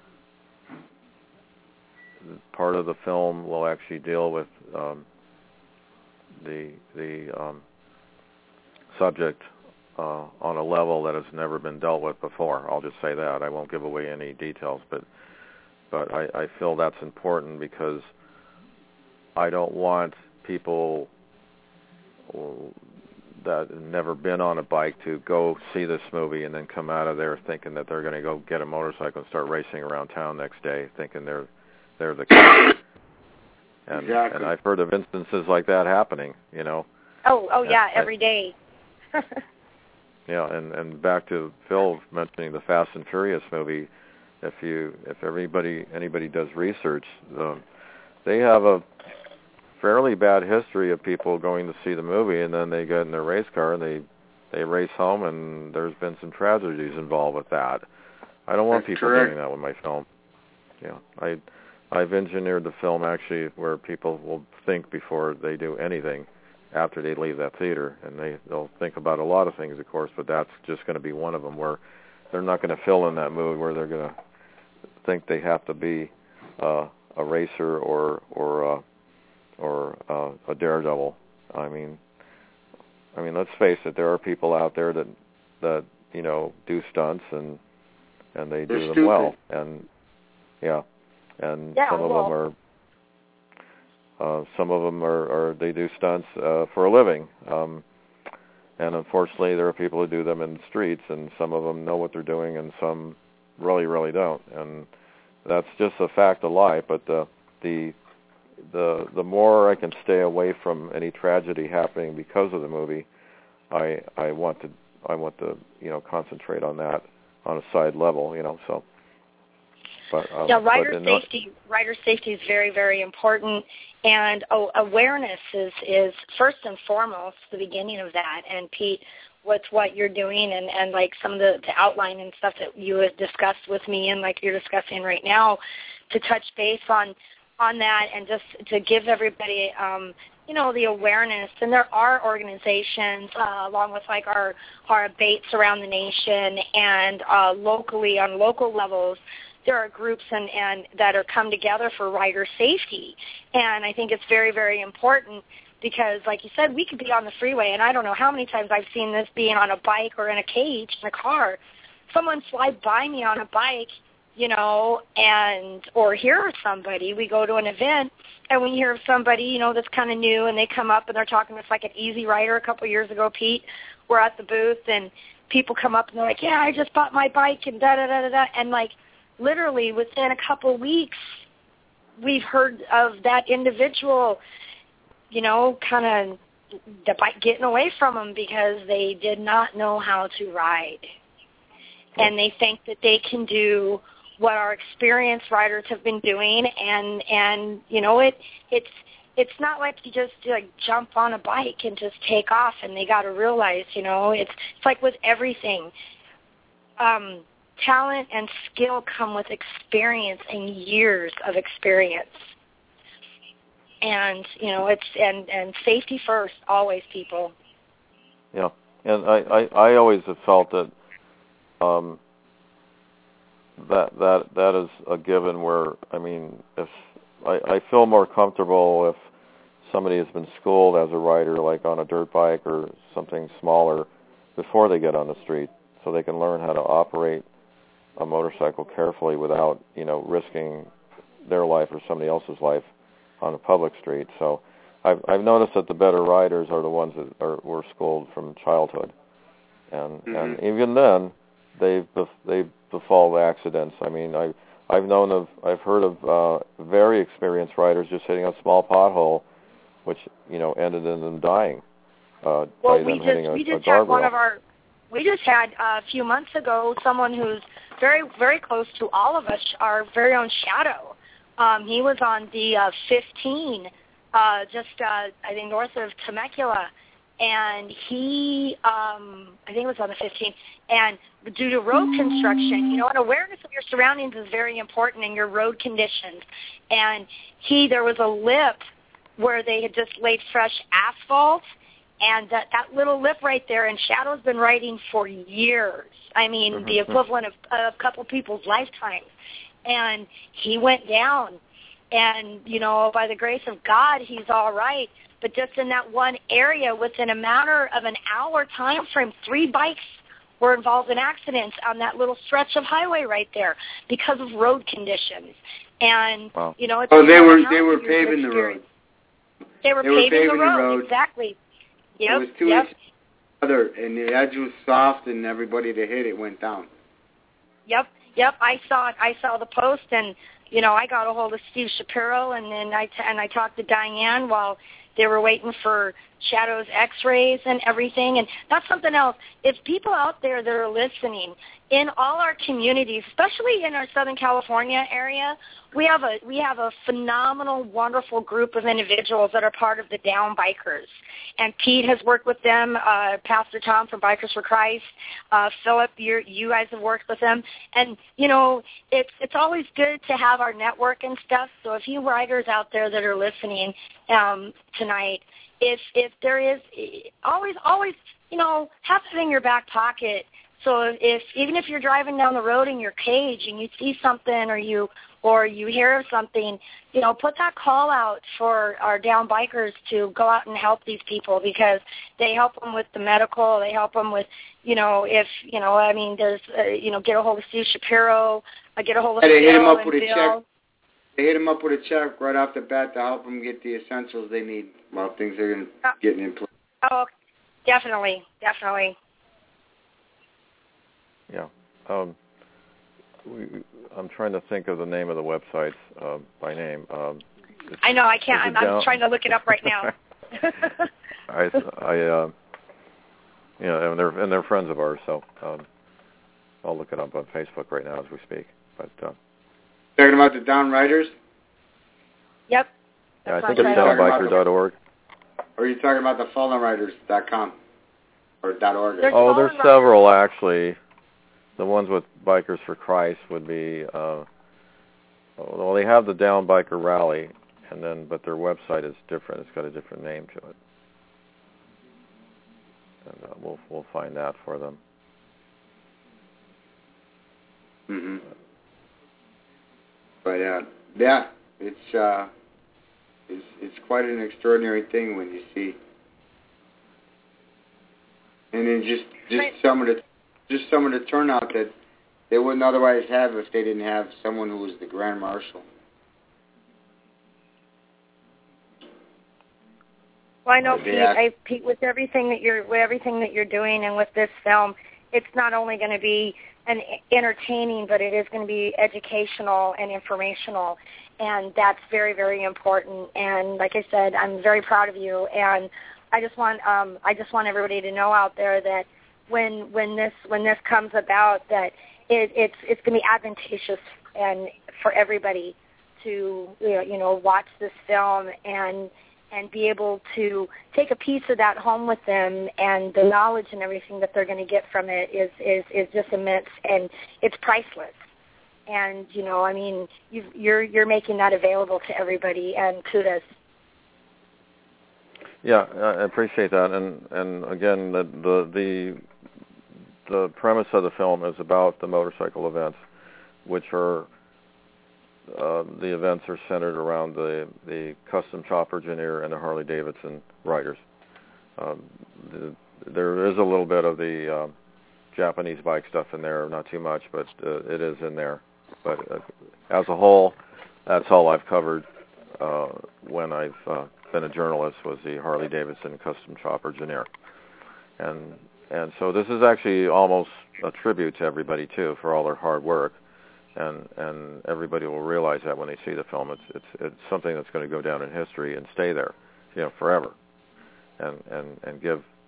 part of the film will actually deal with um, the the um, subject uh, on a level that has never been dealt with before. I'll just say that. I won't give away any details, but but I, I feel that's important because I don't want people that have never been on a bike to go see this movie and then come out of there thinking that they're going to go get a motorcycle and start racing around town next day, thinking they're they're the king. And, exactly. and I've heard of instances like that happening, you know. Oh, oh yeah, I, every day. Yeah, and, and back to Phil mentioning the Fast and Furious movie. If you if everybody anybody does research, um, they have a fairly bad history of people going to see the movie and then they get in their race car and they they race home, and there's been some tragedies involved with that. I don't want That's people correct. doing that with my film. Yeah, I I've engineered the film actually where people will think before they do anything after they leave that theater, and they they'll think about a lot of things, of course, but that's just going to be one of them where they're not going to feel in that mood where they're going to think they have to be uh, a racer or or uh, or uh, a daredevil. I mean, I mean, let's face it. There are people out there that that you know do stunts and and they They're do them stupid. well. And yeah, and Yeah, some of well, them are. Uh, some of them are, are they do stunts uh, for a living, um, and unfortunately, there are people who do them in the streets, and some of them know what they're doing, and some really, really don't. And that's just a fact of life. But the the the the more I can stay away from any tragedy happening because of the movie, I I want to I want to you know concentrate on that on a side level, you know. So, but um, yeah, rider but safety rider safety is very, very important, and oh, awareness is is first and foremost the beginning of that. And Pete, what's what you're doing, and and like some of the, the outline and stuff that you had discussed with me, and like you're discussing right now, to touch base on. on that and just to give everybody, um, you know, the awareness. And there are organizations, uh, along with like our, our abates around the nation and uh, locally on local levels, there are groups and, and that are come together for rider safety. And I think it's very, very important because, like you said, we could be on the freeway, and I don't know how many times I've seen this being on a bike or in a cage in a car. Someone slide by me on a bike, you know, and or hear somebody. We go to an event and we hear somebody, you know, that's kind of new, and they come up and they're talking to us like an Easy Rider a couple of years ago, Pete. We're at the booth and people come up and they're like, yeah, I just bought my bike and da-da-da-da-da. And, like, literally within a couple of weeks, we've heard of that individual, you know, kind of the bike getting away from them because they did not know how to ride. And they think that they can do what our experienced riders have been doing, and and you know it it's it's not like you just like jump on a bike and just take off, and they got to realize, you know, it's it's like with everything. Um, talent and skill come with experience and years of experience, and you know it's and and safety first, always, people. Yeah, and I I, I always have felt that. Um, That that that is a given. Where I mean, if I, I feel more comfortable if somebody has been schooled as a rider, like on a dirt bike or something smaller, before they get on the street, so they can learn how to operate a motorcycle carefully without you know risking their life or somebody else's life on a public street. So I've I've noticed that the better riders are the ones that are were schooled from childhood, and Mm-hmm. and even then. They've they've befall accidents. I mean, I I've known of I've heard of uh, very experienced riders just hitting a small pothole, which you know ended in them dying. uh, well, by we them just hitting a, we a just had one guardrail. of our. We just had uh, a few months ago someone who's very very close to all of us, our very own Shadow. Um, he was on the uh, fifteen, uh, just uh, I think north of Temecula, and he um, I think it was on the fifteen. And due to road construction, you know, an awareness of your surroundings is very important in your road conditions. And he there was a lip where they had just laid fresh asphalt. And that, that little lip right there, and Shadow's been writing for years. I mean, mm-hmm. the equivalent of, of a couple people's lifetimes. And he went down. And, you know, by the grace of God, he's all right. But just in that one area, within a matter of an hour time frame, three bikes were involved in accidents on that little stretch of highway right there because of road conditions. And, wow. you know, it's oh, they were they were paving the road. They were, they paving, were paving the road, the road. exactly. Yep, it was two yep. inches other, and the edge was soft, and everybody that hit it went down. Yep, yep. I saw it. I saw the post, and you know, I got a hold of Steve Shapiro, and then I t- and I talked to Diane while they were waiting for Shadow's X-rays and everything. And that's something else. If people out there that are listening in all our communities, especially in our Southern California area, we have a we have a phenomenal, wonderful group of individuals that are part of the Down Bikers. And Pete has worked with them, uh, Pastor Tom from Bikers for Christ, uh, Philip, you you guys have worked with them. And, you know, it's it's always good to have our network and stuff. So if you riders out there that are listening um, tonight, if if there is, always, always, you know, have it in your back pocket. So if even if you're driving down the road in your cage and you see something or you or you hear of something, you know, put that call out for our Down Bikers to go out and help these people, because they help them with the medical. They help them with, you know, if, you know, I mean, there's, uh, you know, get a hold of Steve Shapiro, uh, get a hold of yeah, they Phil hit him up and with a Bill. check. They hit him up with a check right off the bat to help them get the essentials they need while things are in, uh, getting in place. Oh, definitely, definitely. Yeah. Um, we, I'm trying to think of the name of the websites uh, by name. Um, I know, I can't. I'm, I'm trying to look it up right now. I, I, uh, you know, and they're and they're friends of ours, so um, I'll look it up on Facebook right now as we speak. But uh, talking about the Down Riders? Yep. Yeah, I think it's down biker dot org. Or are you talking about the fallen riders dot com or .org? There's oh, there's Fallen several actually. The ones with Bikers for Christ would be, uh, well, they have the Down Biker Rally, and then but their website is different. It's got a different name to it, and uh, we'll we'll find that for them. Mhm. But uh, yeah, it's uh, it's it's quite an extraordinary thing when you see, and then just just some of the. Just some of the turnout that they wouldn't otherwise have if they didn't have someone who was the Grand Marshal. Well, I know, Pete. I, Pete, with everything that you're, with everything that you're doing, and with this film, it's not only going to be an entertaining, but it is going to be educational and informational, and that's very, very important. And like I said, I'm very proud of you, and I just want, um, I just want everybody to know out there that. When when this when this comes about, that it, it's it's going to be advantageous and for everybody to you know watch this film and and be able to take a piece of that home with them, and the knowledge and everything that they're going to get from it is is is just immense, and it's priceless. And you know, I mean, you've, you're you're making that available to everybody, and kudos. Yeah, I appreciate that, and and again, the the the the premise of the film is about the motorcycle events, which are uh, the events are centered around the the custom chopper engineer and the Harley Davidson riders. Um, the, there is a little bit of the uh, Japanese bike stuff in there, not too much, but uh, it is in there. But uh, as a whole, that's all I've covered uh, when I've uh, been a journalist, was the Harley Davidson custom chopper engineer. And and so this is actually almost a tribute to everybody too, for all their hard work, and and everybody will realize that when they see the film. It's it's it's something that's going to go down in history and stay there, you know, forever, and and and give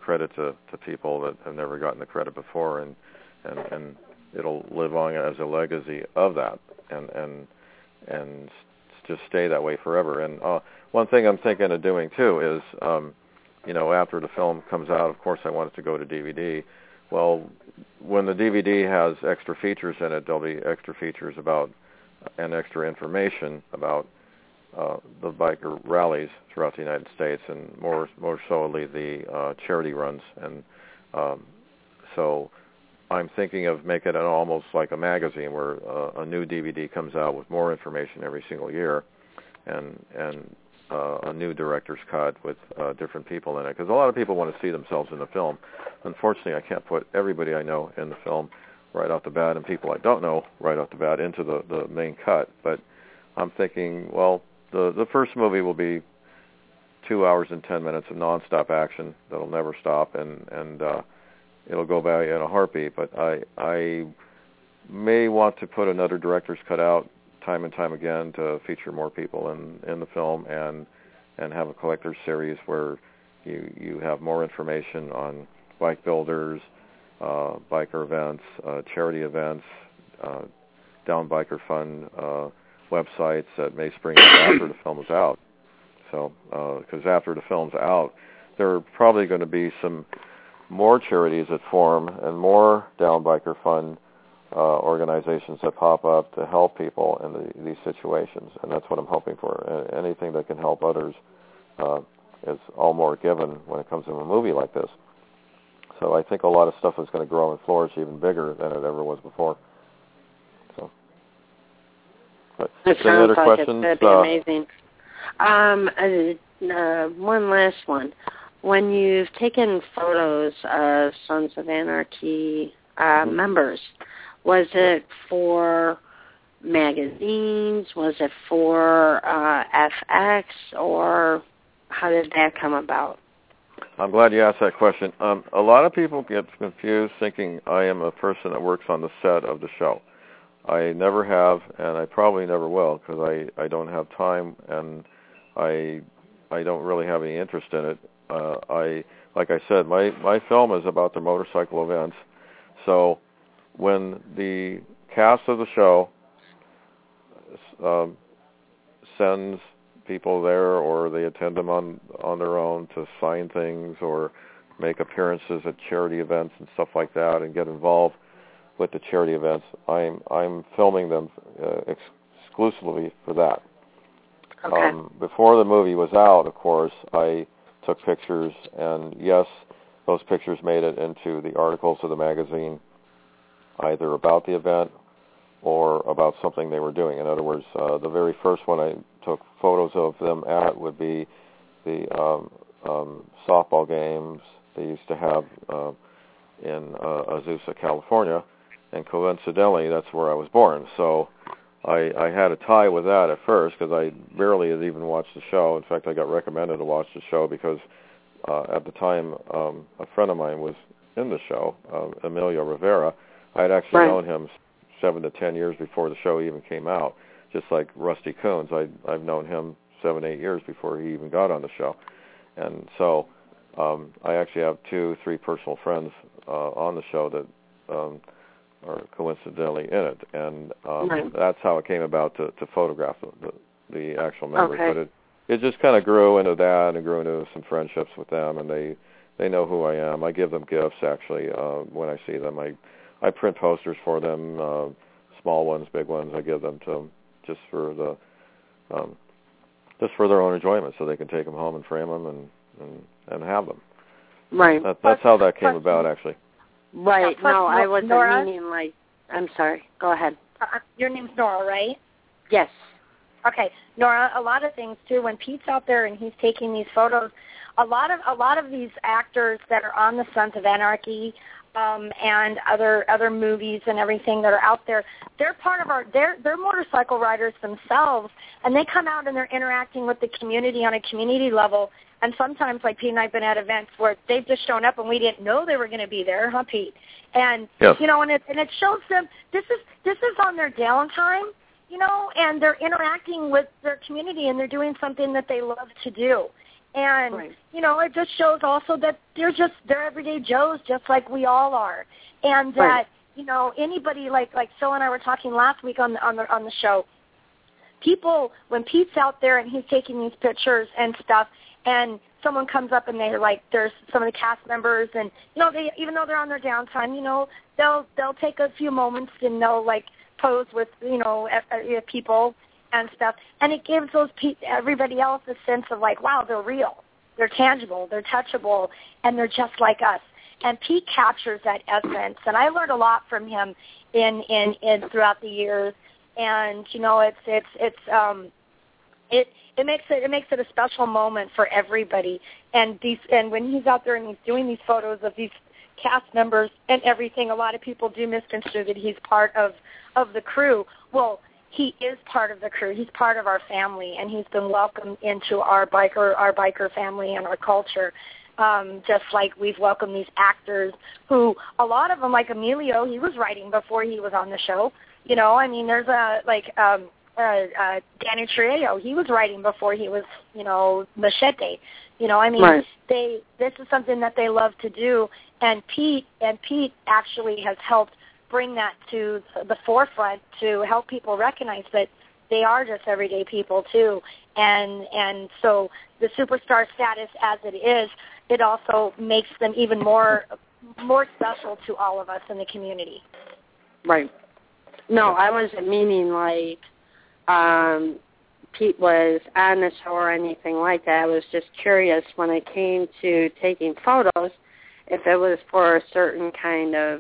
credit to, to people that have never gotten the credit before, and and, and it'll live on as a legacy of that, and and and just stay that way forever. And uh, one thing I'm thinking of doing too is, um, you know, after the film comes out, of course I want it to go to D V D. Well, when the D V D has extra features in it, there'll be extra features about and extra information about uh, the biker rallies throughout the United States, and more more solely the uh, charity runs. And um, so I'm thinking of making it almost like a magazine, where uh, a new D V D comes out with more information every single year, and and uh, a new director's cut with uh, different people in it. Because a lot of people want to see themselves in the film. Unfortunately, I can't put everybody I know in the film right off the bat, and people I don't know right off the bat into the, the main cut. But I'm thinking, well, the the first movie will be two hours and ten minutes of nonstop action that'll never stop, and and uh, it'll go by in a heartbeat. But I I may want to put another director's cut out time and time again to feature more people in in the film, and and have a collector's series where you you have more information on bike builders, uh, biker events, uh, charity events, uh, Down Biker Fund uh, websites that may spring up after the film is out. So, because uh, after the film's out, there are probably going to be some more charities that form and more Down Biker Fund uh, organizations that pop up to help people in the, these situations, and that's what I'm hoping for. Anything that can help others uh, is all more given when it comes to a movie like this. So I think a lot of stuff is going to grow and flourish even bigger than it ever was before. So, but it any other sounds like questions? It's, that'd be uh, amazing. Um, uh, uh, one last one. When you've taken photos of Sons of Anarchy uh, mm-hmm. members, was it for magazines? Was it for uh, F X, or how did that come about? I'm glad you asked that question. Um, a lot of people get confused thinking I am a person that works on the set of the show. I never have, and I probably never will, because I, I don't have time, and I I don't really have any interest in it. Uh, I like I said, my, my film is about the motorcycle events. So when the cast of the show um, sends people there, or they attend them on on their own to sign things or make appearances at charity events and stuff like that, and get involved with the charity events, I'm I'm filming them uh, ex- exclusively for that. Okay. Um, before the movie was out, of course, I took pictures, and yes, those pictures made it into the articles of the magazine, either about the event or about something they were doing. In other words, uh, the very first one I took photos of them at would be the um, um, softball games they used to have uh, in uh, Azusa, California, and coincidentally, that's where I was born. So I, I had a tie with that at first, because I barely had even watched the show. In fact, I got recommended to watch the show because uh, at the time um, a friend of mine was in the show, uh, Emilio Rivera. I had actually right. known him seven to ten years before the show even came out, just like Rusty Coons. I, I've known him seven, eight years before he even got on the show. And so um, I actually have two, three personal friends uh, on the show that um, are coincidentally in it. And um, right. that's how it came about to, to photograph the, the, the actual members. Okay. But it, it just kind of grew into that and grew into some friendships with them, and they, they know who I am. I give them gifts, actually, uh, when I see them. I I print posters for them, uh, small ones, big ones. I give them to them just for the, um, just for their own enjoyment, so they can take them home and frame them and and, and have them. Right. That, that's how that came about, actually. Right. Yeah, no, I wasn't Nora? meaning like. I'm sorry. Go ahead. Uh, your name's Nora, right? Yes. Okay, Nora. A lot of things too. When Pete's out there and he's taking these photos, a lot of a lot of these actors that are on the Sons of Anarchy. Um, and other other movies and everything that are out there, they're part of our, they're, they're motorcycle riders themselves, and they come out and they're interacting with the community on a community level, and sometimes, like Pete and I have been at events where they've just shown up and we didn't know they were going to be there, huh, Pete? And, yes. you know, and it, and it shows them this is this is on their downtime, you know, and they're interacting with their community and they're doing something that they love to do. And, right. you know, it just shows also that they're just, they're everyday Joes just like we all are. And that, right. you know, anybody like, like Phil and I were talking last week on the, on the, on the show, people, when Pete's out there and he's taking these pictures and stuff, and someone comes up and they're like, there's some of the cast members, and, you know, they, even though they're on their downtime, you know, they'll, they'll take a few moments and they'll, like, pose with, you know, people and stuff, and it gives those pe- everybody else a sense of like, wow, they're real, they're tangible, they're touchable, and they're just like us. And Pete captures that essence, and I learned a lot from him in in, in throughout the years. And you know, it's it's it's um, it it makes it it makes it a special moment for everybody. And these and when he's out there and he's doing these photos of these cast members and everything, a lot of people do misconstrue that he's part of of the crew. Well, he is part of the crew. He's part of our family, and he's been welcomed into our biker, our biker family and our culture, um, just like we've welcomed these actors who, a lot of them, like Emilio, he was writing before he was on the show. You know, I mean, there's a, like, um, uh, uh, Danny Trejo, he was writing before he was, you know, Machete. You know, I mean, right. they, this is something that they love to do, and Pete, and Pete actually has helped bring that to the forefront to help people recognize that they are just everyday people too. And and so the superstar status as it is, it also makes them even more more special to all of us in the community. Right. No, I wasn't meaning like um, Pete was on the show or anything like that. I was just curious when it came to taking photos, if it was for a certain kind of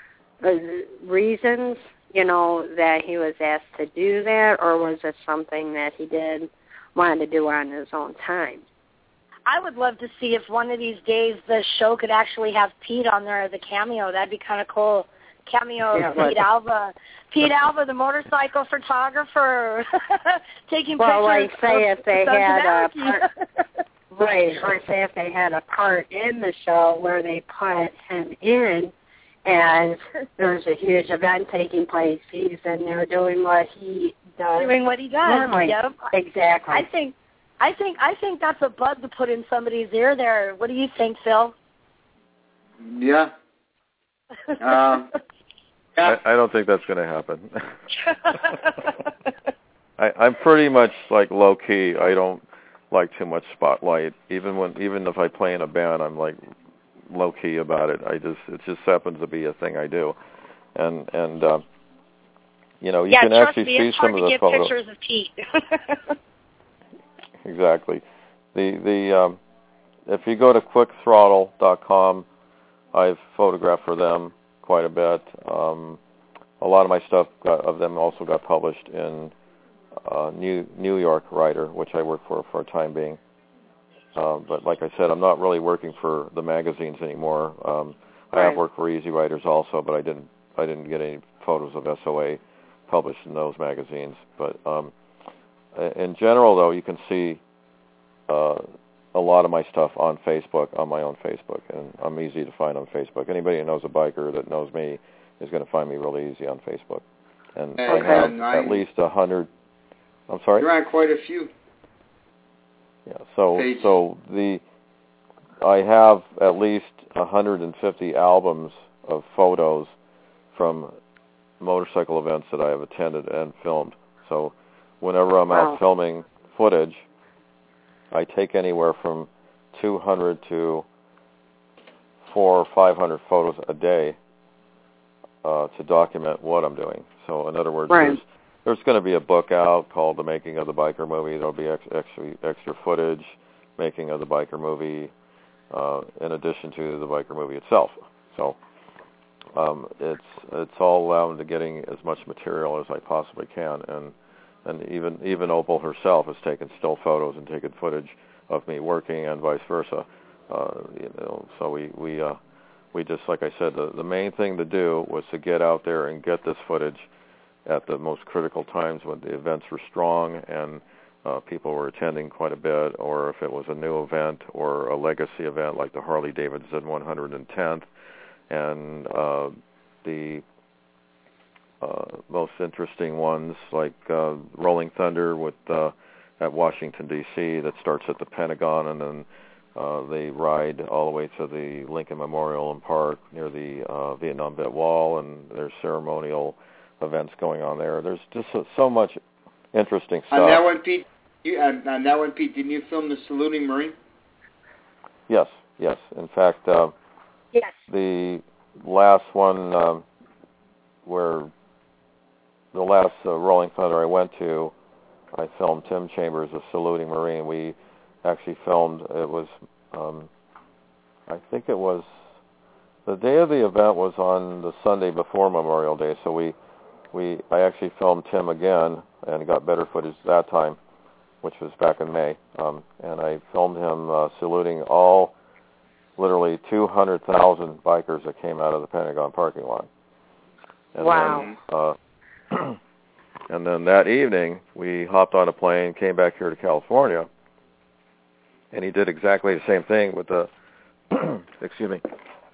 reasons, you know, that he was asked to do that, or was it something that he did want to do on his own time? I would love to see if one of these days the show could actually have Pete on there as a cameo. That'd be kind of cool. Cameo yeah, of Pete but, Alva. Pete Alva, the motorcycle photographer, taking well, pictures. Like say if they had a part, right, or say if they had a part in the show where they put him in, and there's a huge event taking place. He's in there doing what he does. Doing what he does. Normally. Yep. Exactly. I think, I think, I think that's a bug to put in somebody's ear. There. What do you think, Phil? Yeah. Um, yeah. I, I don't think that's going to happen. I, I'm pretty much like low key. I don't like too much spotlight. Even when, even if I play in a band, I'm like low key about it. I just it just happens to be a thing I do, and and uh, you know you yeah, can trust actually me, see it's some hard of to the get photos. pictures of Pete. Exactly. The the um, if you go to quick throttle dot com, I've photographed for them quite a bit. Um, a lot of my stuff got, of them also got published in uh, New New York Writer, which I work for for a time being. Uh, but like I said, I'm not really working for the magazines anymore. Um, I right. have worked for Easy Writers also, but I didn't I didn't get any photos of S O A published in those magazines. But um, in general, though, you can see uh, a lot of my stuff on Facebook, on my own Facebook, and I'm easy to find on Facebook. Anybody who knows a biker that knows me is going to find me really easy on Facebook. And Okay. I have And I, at least a hundred. I'm sorry. You're on quite a few. Yeah. So Page. so the I have at least one hundred fifty albums of photos from motorcycle events that I have attended and filmed. So whenever I'm Wow. out filming footage, I take anywhere from two hundred to four or five hundred photos a day uh, to document what I'm doing. So in other words, Right. there's there's going to be a book out called The Making of the Biker Movie. There'll be ex- extra extra footage, making of the biker movie, uh, in addition to the biker movie itself. So um, it's it's all around to getting as much material as I possibly can, and and even even Opal herself has taken still photos and taken footage of me working, and vice versa. Uh, you know, so we we uh, we just, like I said, the the main thing to do was to get out there and get this footage at the most critical times when the events were strong and uh, people were attending quite a bit, or if it was a new event or a legacy event like the Harley Davidson one hundred tenth, and uh, the uh, most interesting ones like uh, Rolling Thunder with uh, at Washington, D C that starts at the Pentagon, and then uh, they ride all the way to the Lincoln Memorial and Park near the uh, Vietnam Vet Wall, and there's ceremonial events going on there. There's just so, so much interesting stuff. On that one, Pete, you, on, on that one, Pete, didn't you film the saluting Marine? Yes, yes. In fact, uh, Yes. the last one um, where the last uh, Rolling Thunder I went to, I filmed Tim Chambers, a saluting Marine. We actually filmed, it was, um, I think it was, the day of the event was on the Sunday before Memorial Day, so we, we I actually filmed Tim again and got better footage that time, which was back in May. Um, and I filmed him uh, saluting all, literally two hundred thousand bikers that came out of the Pentagon parking lot. And Wow. Then, uh, and then that evening, we hopped on a plane, came back here to California, and he did exactly the same thing with the, excuse me,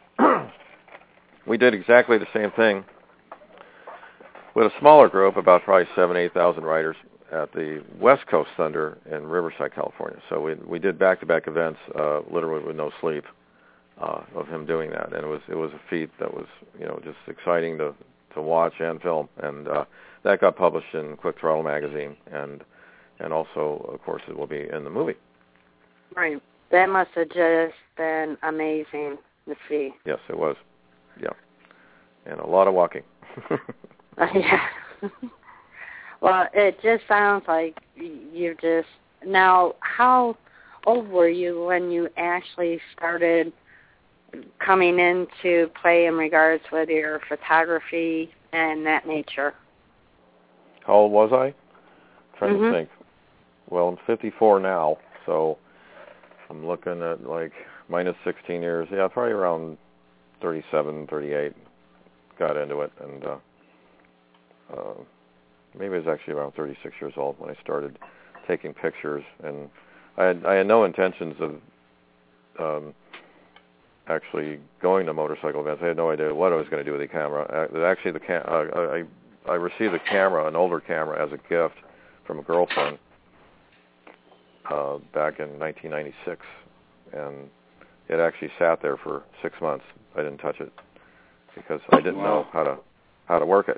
we did exactly the same thing with a smaller group, about probably seven, eight thousand riders at the West Coast Thunder in Riverside, California. So we we did back-to-back events, uh, literally with no sleep, uh, of him doing that, and it was it was a feat that was you know just exciting to to watch and film, and uh, that got published in Quick Throttle magazine, and and also of course it will be in the movie. Right. That must have just been amazing to see. Yes, it was. Yeah, and a lot of walking. Yeah. Well, it just sounds like you just... Now, how old were you when you actually started coming into play in regards with your photography and that nature? How old was I? Trying mm-hmm. to think. Well, I'm fifty-four now, so I'm looking at like minus sixteen years. Yeah, probably around thirty-seven, thirty-eight. Got into it, and uh, uh, maybe it was actually around thirty-six years old when I started taking pictures. And I had, I had no intentions of um, actually going to motorcycle events. I had no idea what I was going to do with the camera. Uh, actually, the cam- uh, I I received a camera, an older camera, as a gift from a girlfriend uh, back in nineteen ninety-six, and it actually sat there for six months. I didn't touch it because I didn't wow. know how to how to work it.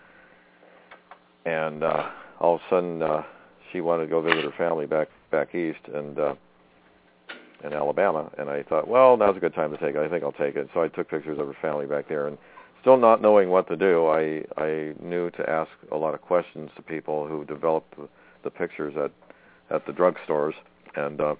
And uh, all of a sudden, uh, she wanted to go visit her family back back east and uh, in Alabama, and I thought, well, now's a good time to take it. I think I'll take it. So I took pictures of her family back there, and still not knowing what to do, I I knew to ask a lot of questions to people who developed the, the pictures at at the drugstores, and uh,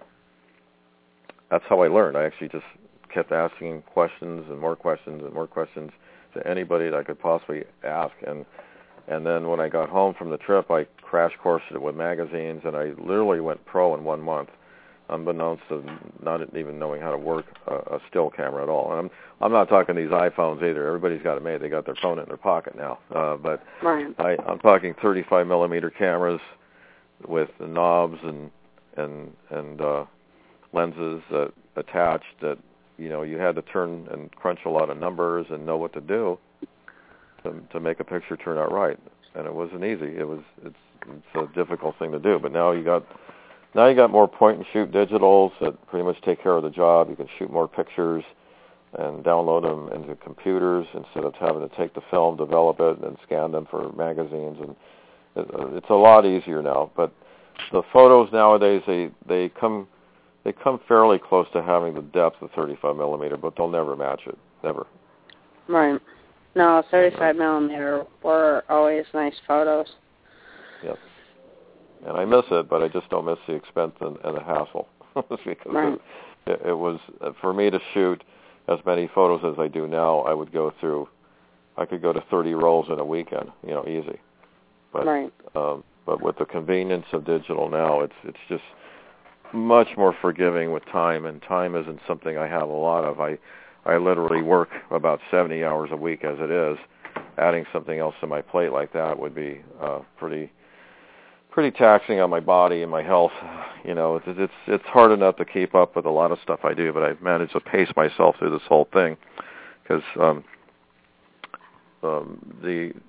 that's how I learned. I actually just kept asking questions and more questions and more questions to anybody that I could possibly ask, and and then when I got home from the trip, I crash coursed it with magazines, and I literally went pro in one month, unbeknownst to not even knowing how to work a, a still camera at all. And I'm I'm not talking these iPhones either. Everybody's got it made. They got their phone in their pocket now. Uh, but right. I, I'm talking thirty-five millimeter cameras with the knobs and and and uh, lenses that attached that you know you had to turn and crunch a lot of numbers and know what to do to to make a picture turn out right. And it wasn't easy. It was it's it's a difficult thing to do. But now you got Now you got more point-and-shoot digitals that pretty much take care of the job. You can shoot more pictures and download them into computers instead of having to take the film, develop it, and scan them for magazines. And it, it's a lot easier now. But the photos nowadays, they they come they come fairly close to having the depth of thirty-five millimeter, but they'll never match it. Never. Right. No, thirty-five millimeter were always nice photos. Yes. And I miss it, but I just don't miss the expense and, and the hassle. because right. it, it was, for me to shoot as many photos as I do now, I would go through, I could go to thirty rolls in a weekend, you know, easy. But right. um, but with the convenience of digital now, it's it's just much more forgiving with time, and time isn't something I have a lot of. I, I literally work about seventy hours a week as it is. Adding something else to my plate like that would be uh, pretty... pretty taxing on my body and my health. You know, it's, it's it's hard enough to keep up with a lot of stuff I do, but I've managed to pace myself through this whole thing because um, um, the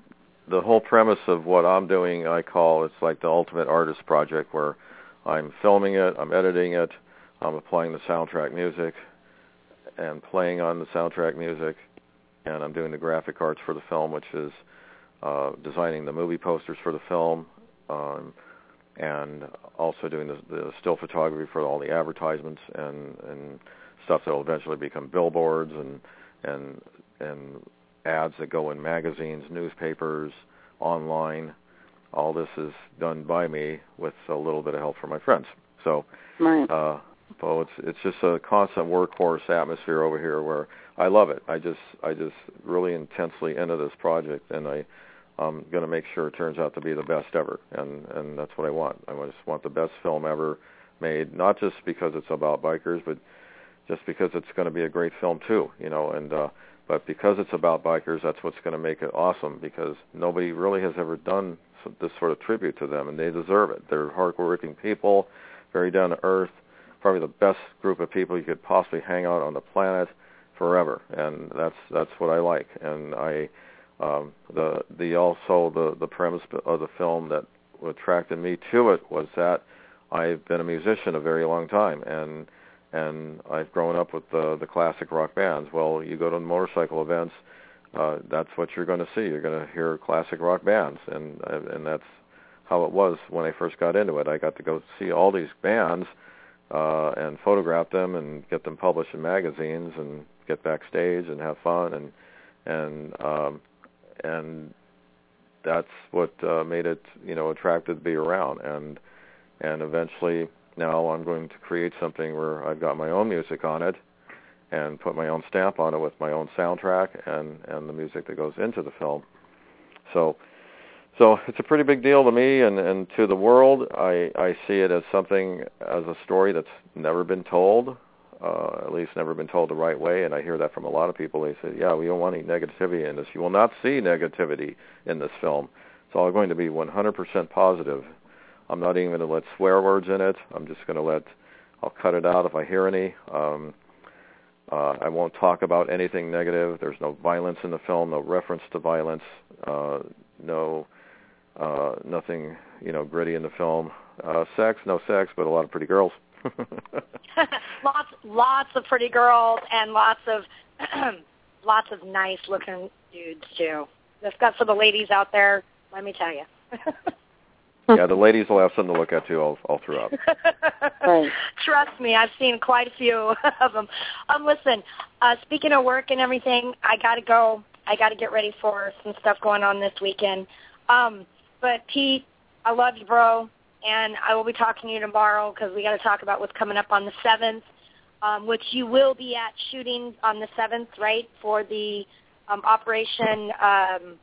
the whole premise of what I'm doing, I call it's like the ultimate artist project, where I'm filming it, I'm editing it, I'm applying the soundtrack music, and playing on the soundtrack music, and I'm doing the graphic arts for the film, which is uh, designing the movie posters for the film, um, and also doing the, the still photography for all the advertisements and, and stuff that will eventually become billboards and and and ads that go in magazines, newspapers, online. All this is done by me with a little bit of help from my friends. So, Right. uh, so it's it's just a constant workhorse atmosphere over here where I love it. I just I just really intensely into this project, and I I'm going to make sure it turns out to be the best ever, and and that's what I want. I just want the best film ever made, not just because it's about bikers, but just because it's going to be a great film too, you know. And uh, but because it's about bikers, that's what's going to make it awesome, because nobody really has ever done this sort of tribute to them, and they deserve it. They're hardworking people, very down to earth, probably the best group of people you could possibly hang out on the planet forever, and that's that's what I like. And I um, the the also the the premise of the film that attracted me to it was that I've been a musician a very long time, and and I've grown up with the the classic rock bands. Well, you go to motorcycle events, uh, that's what you're going to see. You're going to hear classic rock bands, and and that's how it was when I first got into it. I got to go see all these bands uh, and photograph them and get them published in magazines and get backstage and have fun, and and um, and that's what uh, made it, you know, attractive to be around. And and eventually now I'm going to create something where I've got my own music on it and put my own stamp on it with my own soundtrack and, and the music that goes into the film. So so it's a pretty big deal to me and, and to the world. I, I see it as something, as a story that's never been told, uh, at least never been told the right way, and I hear that from a lot of people. They say, yeah, we don't want any negativity in this. You will not see negativity in this film. It's all going to be one hundred percent positive. I'm not even going to let swear words in it. I'm just going to let, I'll cut it out if I hear any. Um, uh, I won't talk about anything negative. There's no violence in the film, no reference to violence, uh, no, uh, nothing, you know, gritty in the film. Uh, sex, no sex, but a lot of pretty girls. lots, lots of pretty girls and lots of, lots of nice-looking dudes too. That's got for the ladies out there. Let me tell you. Yeah, the ladies will have something to look at too all, all throughout. Right. Trust me, I've seen quite a few of them. Um, listen, uh, speaking of work and everything, I got to go. I got to get ready for some stuff going on this weekend. Um, but Pete, I love you, bro, and I will be talking to you tomorrow because we got to talk about what's coming up on the seventh, um, which you will be at shooting on the seventh, right, for the um, Operation um,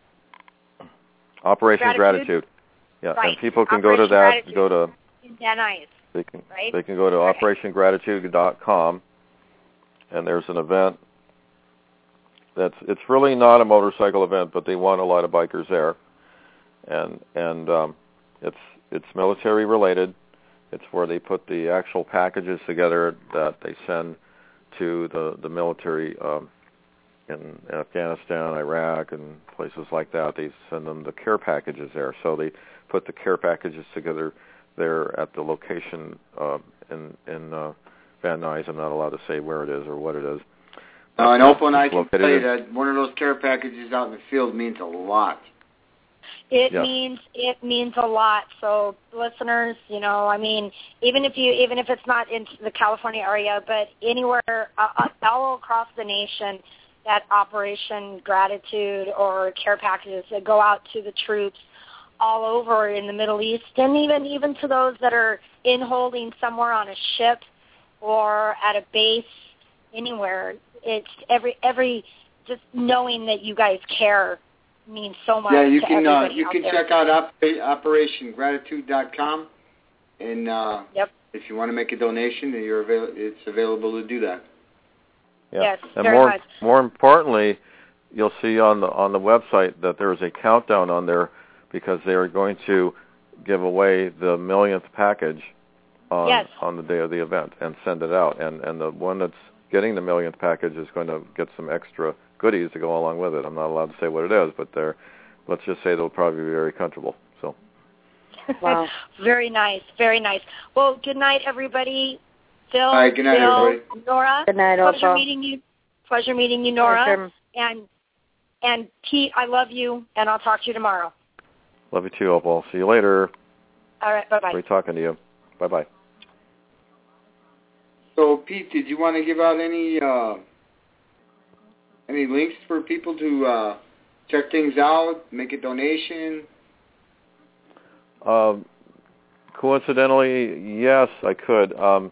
Operation Gratitude. Gratitude. Yeah, right. And people can Operation go to that. Gratitude Go to. In Van Nuys, They can. Right? They can go to okay. operation gratitude dot com, and there's an event. That's. It's really not a motorcycle event, but they want a lot of bikers there, and and um, it's it's military related. It's where they put the actual packages together that they send to the the military um, in Afghanistan, Iraq, and places like that. They send them the care packages there. So they put the care packages together there at the location uh, in in uh, Van Nuys. I'm not allowed to say where it is or what it is. Uh, and Opal and I can tell you that one of those care packages out in the field means a lot. It yeah. means it means a lot. So listeners, you know, I mean, even if you even if it's not in the California area, but anywhere uh, all across the nation, that Operation Gratitude or care packages that go out to the troops all over in the Middle East, and even even to those that are in holding somewhere on a ship or at a base anywhere. It's every every just knowing that you guys care means so much. Yeah, you to can uh, everybody you out can there. check out op- operation gratitude dot com, and uh, yep. if you want to make a donation, you're avail- it's available to do that. Yeah. Yes, and very more much. more importantly, you'll see on the on the website that there is a countdown on there, because they are going to give away the millionth package on yes. on the day of the event and send it out. And and the one that's getting the millionth package is going to get some extra goodies to go along with it. I'm not allowed to say what it is, but they're let's just say they'll probably be very comfortable. So. Wow. Very nice, very nice. Well, good night, everybody. Phil, All right, good night, Bill, everybody. Nora. Good night, Pleasure Oprah. meeting you. Pleasure meeting you, Nora. Pleasure. And and Pete, I love you, and I'll talk to you tomorrow. Love you too, Opal. See you later. All right, bye-bye. Great talking to you. Bye-bye. So, Pete, did you want to give out any uh, any links for people to uh, check things out, make a donation? Um, coincidentally, yes, I could. Um,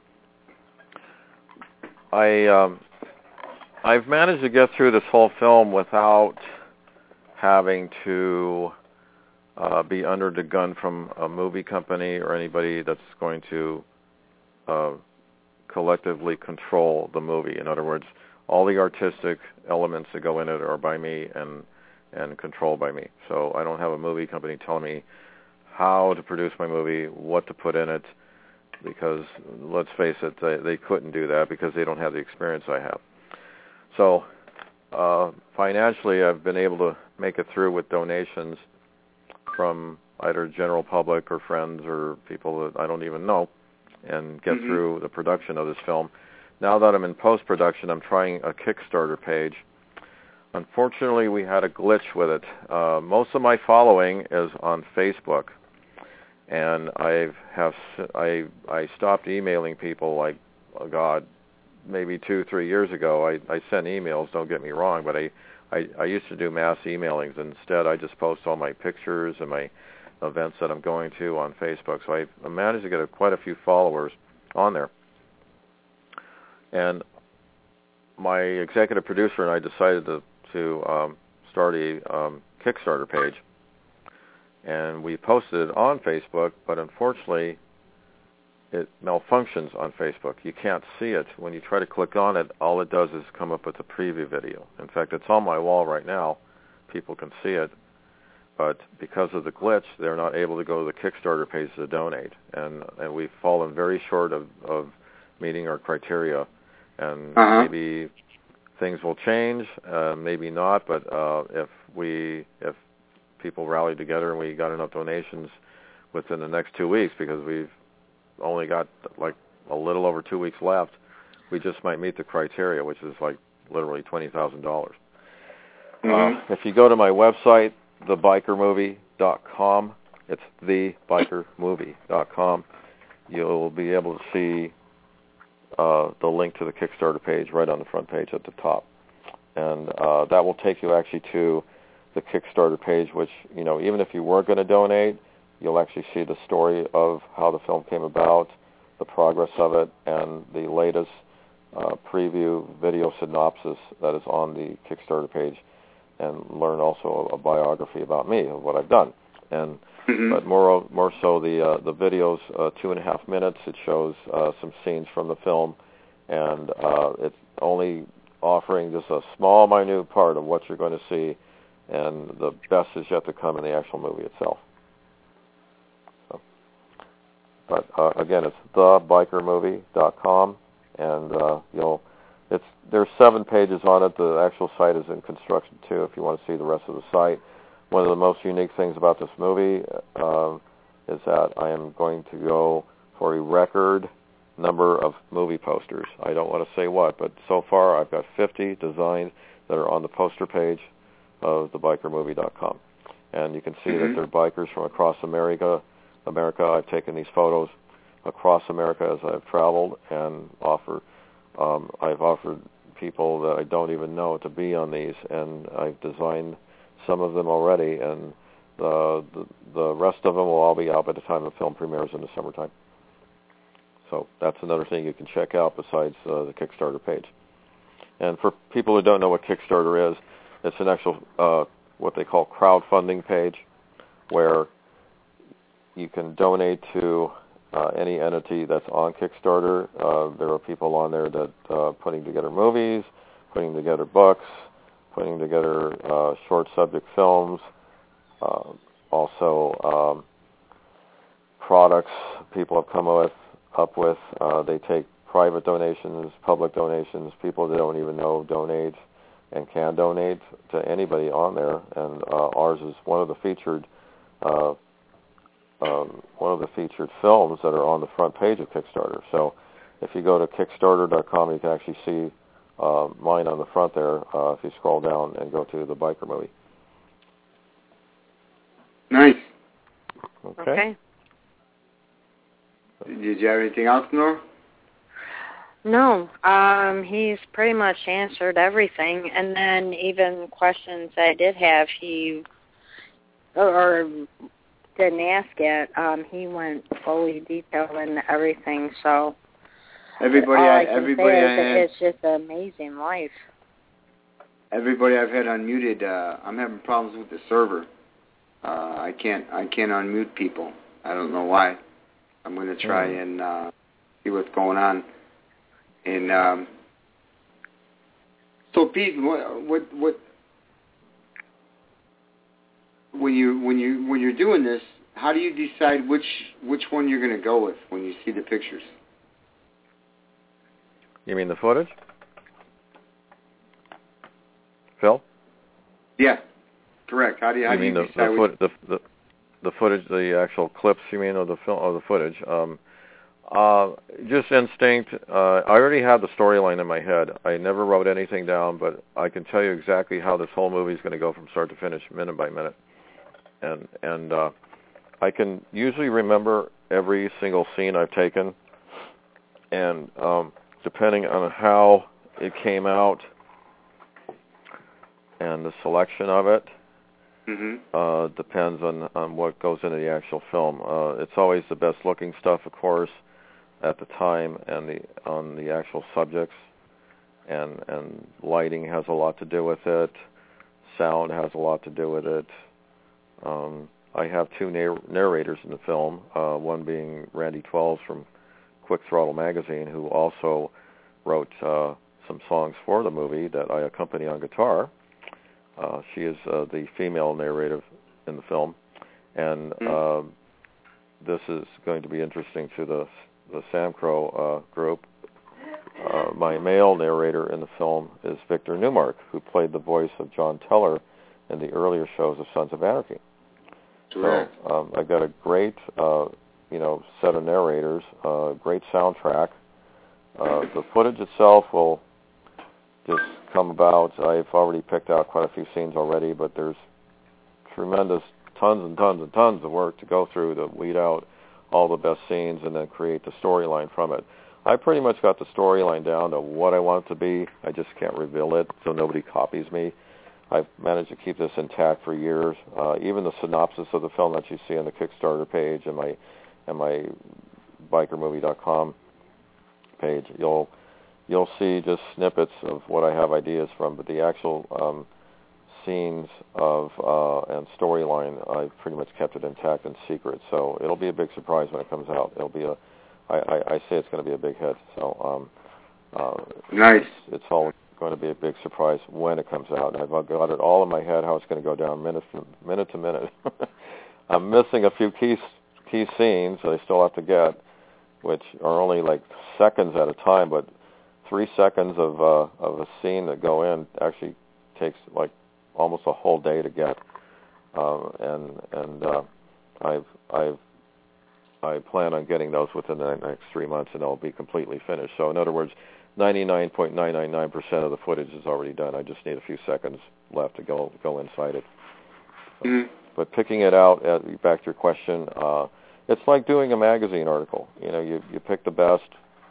I um, I've managed to get through this whole film without having to uh, be under the gun from a movie company or anybody that's going to uh, collectively control the movie. In other words, all the artistic elements that go in it are by me and and controlled by me. So I don't have a movie company telling me how to produce my movie, what to put in it, because let's face it, they, they couldn't do that because they don't have the experience I have. So uh, financially, I've been able to make it through with donations from either general public or friends or people that I don't even know, and get mm-hmm. through the production of this film. Now that I'm in post-production, I'm trying a Kickstarter page. Unfortunately, we had a glitch with it. Uh, most of my following is on Facebook, and I have I I stopped emailing people like, oh God, maybe two, three years ago. I, I sent emails, don't get me wrong, but I, I, I used to do mass emailings. Instead, I just post all my pictures and my events that I'm going to on Facebook. So I managed to get a, quite a few followers on there. And my executive producer and I decided to, to um, start a um, Kickstarter page. And we posted it on Facebook, but unfortunately, it malfunctions on Facebook. You can't see it. When you try to click on it, all it does is come up with a preview video. In fact, it's on my wall right now. People can see it. But because of the glitch, they're not able to go to the Kickstarter page to donate. And, and we've fallen very short of, of meeting our criteria. And uh-huh. maybe things will change, uh, maybe not. But uh, if we, if people rally together and we got enough donations within the next two weeks, because we've only got like a little over two weeks left, we just might meet the criteria, which is like literally twenty thousand dollars. Mm-hmm. Uh, if you go to my website, the biker movie dot com, it's the biker movie dot com, you'll be able to see uh, the link to the Kickstarter page right on the front page at the top. And uh, that will take you actually to the Kickstarter page, which, you know, even if you weren't going to donate, you'll actually see the story of how the film came about, the progress of it, and the latest uh, preview video synopsis that is on the Kickstarter page, and learn also a, a biography about me, of what I've done. And mm-hmm. But more more so, the uh, the video's uh, two and a half minutes. It shows uh, some scenes from the film, and uh, it's only offering just a small, minute part of what you're going to see, and the best is yet to come in the actual movie itself. So, but uh, again, it's the biker movie dot com, and uh, you'll it's there's seven pages on it. The actual site is in construction too, if you want to see the rest of the site. One of the most unique things about this movie uh, is that I am going to go for a record number of movie posters. I don't want to say what, but so far I've got fifty designed that are on the poster page of the biker movie dot com. And you can see mm-hmm. that they're bikers from across America. America. I've taken these photos across America as I've traveled, and offer, um, I've offered people that I don't even know to be on these, and I've designed some of them already, and the, the, the rest of them will all be out by the time the film premieres in the summertime. So that's another thing you can check out besides uh, the Kickstarter page. And for people who don't know what Kickstarter is, it's an actual, uh, what they call crowdfunding page, where you can donate to uh, any entity that's on Kickstarter. Uh, there are people on there that are uh, putting together movies, putting together books, putting together uh, short subject films, uh, also um, products people have come with, up with. Uh, they take private donations, public donations, people they don't even know donate, and can donate to anybody on there. And uh, ours is one of the featured uh, um, one of the featured films that are on the front page of Kickstarter. So if you go to Kickstarter dot com, you can actually see uh, mine on the front there. Uh, if you scroll down and go to the biker movie. Nice. Okay. Okay. Did you have anything else, Nora? No, um, he's pretty much answered everything, and then even questions I did have, he or, or didn't ask yet. Um, he went fully detailed into everything. So everybody, all I, I, can everybody, say I is had, it's just an amazing life. Everybody I've had unmuted, uh, I'm having problems with the server. Uh, I can't, I can't unmute people. I don't know why. I'm going to try mm. and uh, see what's going on. And um, so, Pete, what, what, what, when you when you when you're doing this, how do you decide which which one you're going to go with when you see the pictures? You mean the footage, Phil? Yeah, correct. How do you how you do mean you the decide the, which? foot, the the the footage, the actual clips? You mean of the film of the footage? Um, Uh, just instinct. Uh, I already had the storyline in my head. I never wrote anything down, but I can tell you exactly how this whole movie is going to go from start to finish, minute by minute. And and uh, I can usually remember every single scene I've taken, and um, depending on how it came out and the selection of it, Mm-hmm. uh, depends on, on what goes into the actual film. Uh, it's always the best looking stuff, of course, at the time, and the on the actual subjects, and and lighting has a lot to do with it. Sound has a lot to do with it. Um, I have two narr- narrators in the film, uh, one being Randy Twelves from Quick Throttle Magazine, who also wrote uh, some songs for the movie that I accompany on guitar. Uh, she is uh, the female narrator in the film, and mm-hmm. uh, this is going to be interesting to the the Sam Crow uh, group. Uh, my male narrator in the film is Victor Newmark, who played the voice of John Teller in the earlier shows of Sons of Anarchy. Correct. So um, I've got a great, uh, you know, set of narrators, uh, great soundtrack. Uh, the footage itself will just come about. I've already picked out quite a few scenes already, but there's tremendous tons and tons and tons of work to go through to weed out all the best scenes and then create the storyline from it. I pretty much got the storyline down to what I want it to be. I just can't reveal it so nobody copies me. I've managed to keep this intact for years. Uh, even the synopsis of the film that you see on the Kickstarter page and my and my biker movie dot com page, you'll you'll see just snippets of what I have ideas from, but the actual um, scenes of uh, and storyline, I've pretty much kept it intact and secret. So it'll be a big surprise when it comes out. It'll be a, I, I, I say it's going to be a big hit. So um, uh, nice. It's, it's all going to be a big surprise when it comes out. I've got it all in my head how it's going to go down minute to minute to minute. I'm missing a few key key scenes that I still have to get, which are only like seconds at a time, but three seconds of uh, of a scene that go in actually takes like almost a whole day to get, uh, and and uh, I've I've I plan on getting those within the next three months, and they'll be completely finished. So in other words, ninety-nine point nine nine nine percent of the footage is already done. I just need a few seconds left to go go inside it. So, mm-hmm. But picking it out, uh, back to your question, uh, it's like doing a magazine article. You know, you you pick the best,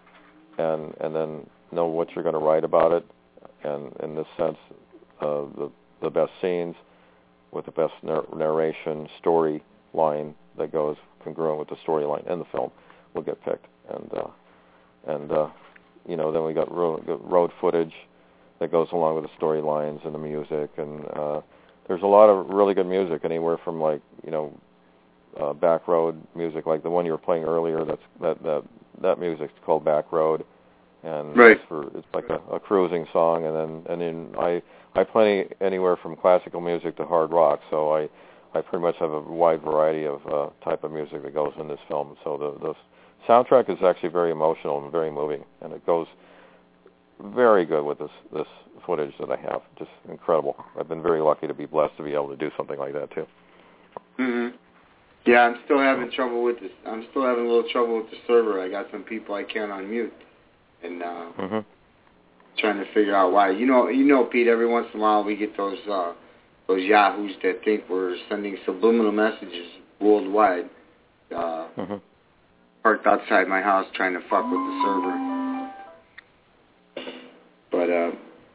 and and then know what you're going to write about it, and in this sense, uh, the the best scenes with the best nar- narration, story line that goes congruent with the storyline in the film will get picked. And uh, and uh, you know, then we got road, road footage that goes along with the storylines and the music. And uh, there's a lot of really good music, anywhere from like you know uh, back road music, like the one you were playing earlier. That's that that that music's called Back Road. And right. it's, for, it's like a, a cruising song, and then and then I I play anywhere from classical music to hard rock, so I I pretty much have a wide variety of uh, type of music that goes in this film. So the the soundtrack is actually very emotional and very moving, and it goes very good with this this footage that I have. Just incredible. I've been very lucky to be blessed to be able to do something like that too. Mhm. Yeah, I'm still having trouble with this. I'm still having a little trouble with the server. I got some people I can't unmute, and uh, mm-hmm. trying to figure out why. You know, you know, Pete. Every once in a while, we get those uh, those yahoos that think we're sending subliminal messages worldwide. Uh, mm-hmm. Parked outside my house, trying to fuck with the server. But uh,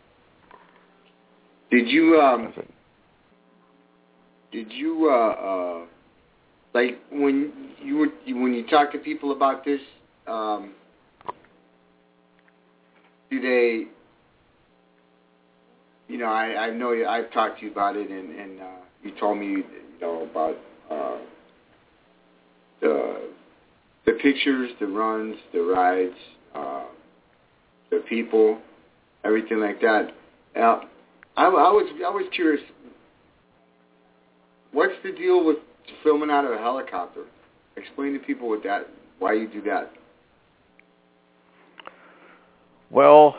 did you um, did you uh, uh, like when you were when you talk to people about this? Um, do they? You know, I, I know you, I've talked to you about it, and, and uh, you told me, you know, about uh, the the pictures, the runs, the rides, uh, the people, everything like that. Now, I, I was I was curious. What's the deal with filming out of a helicopter? Explain to people what that, why you do that. Well,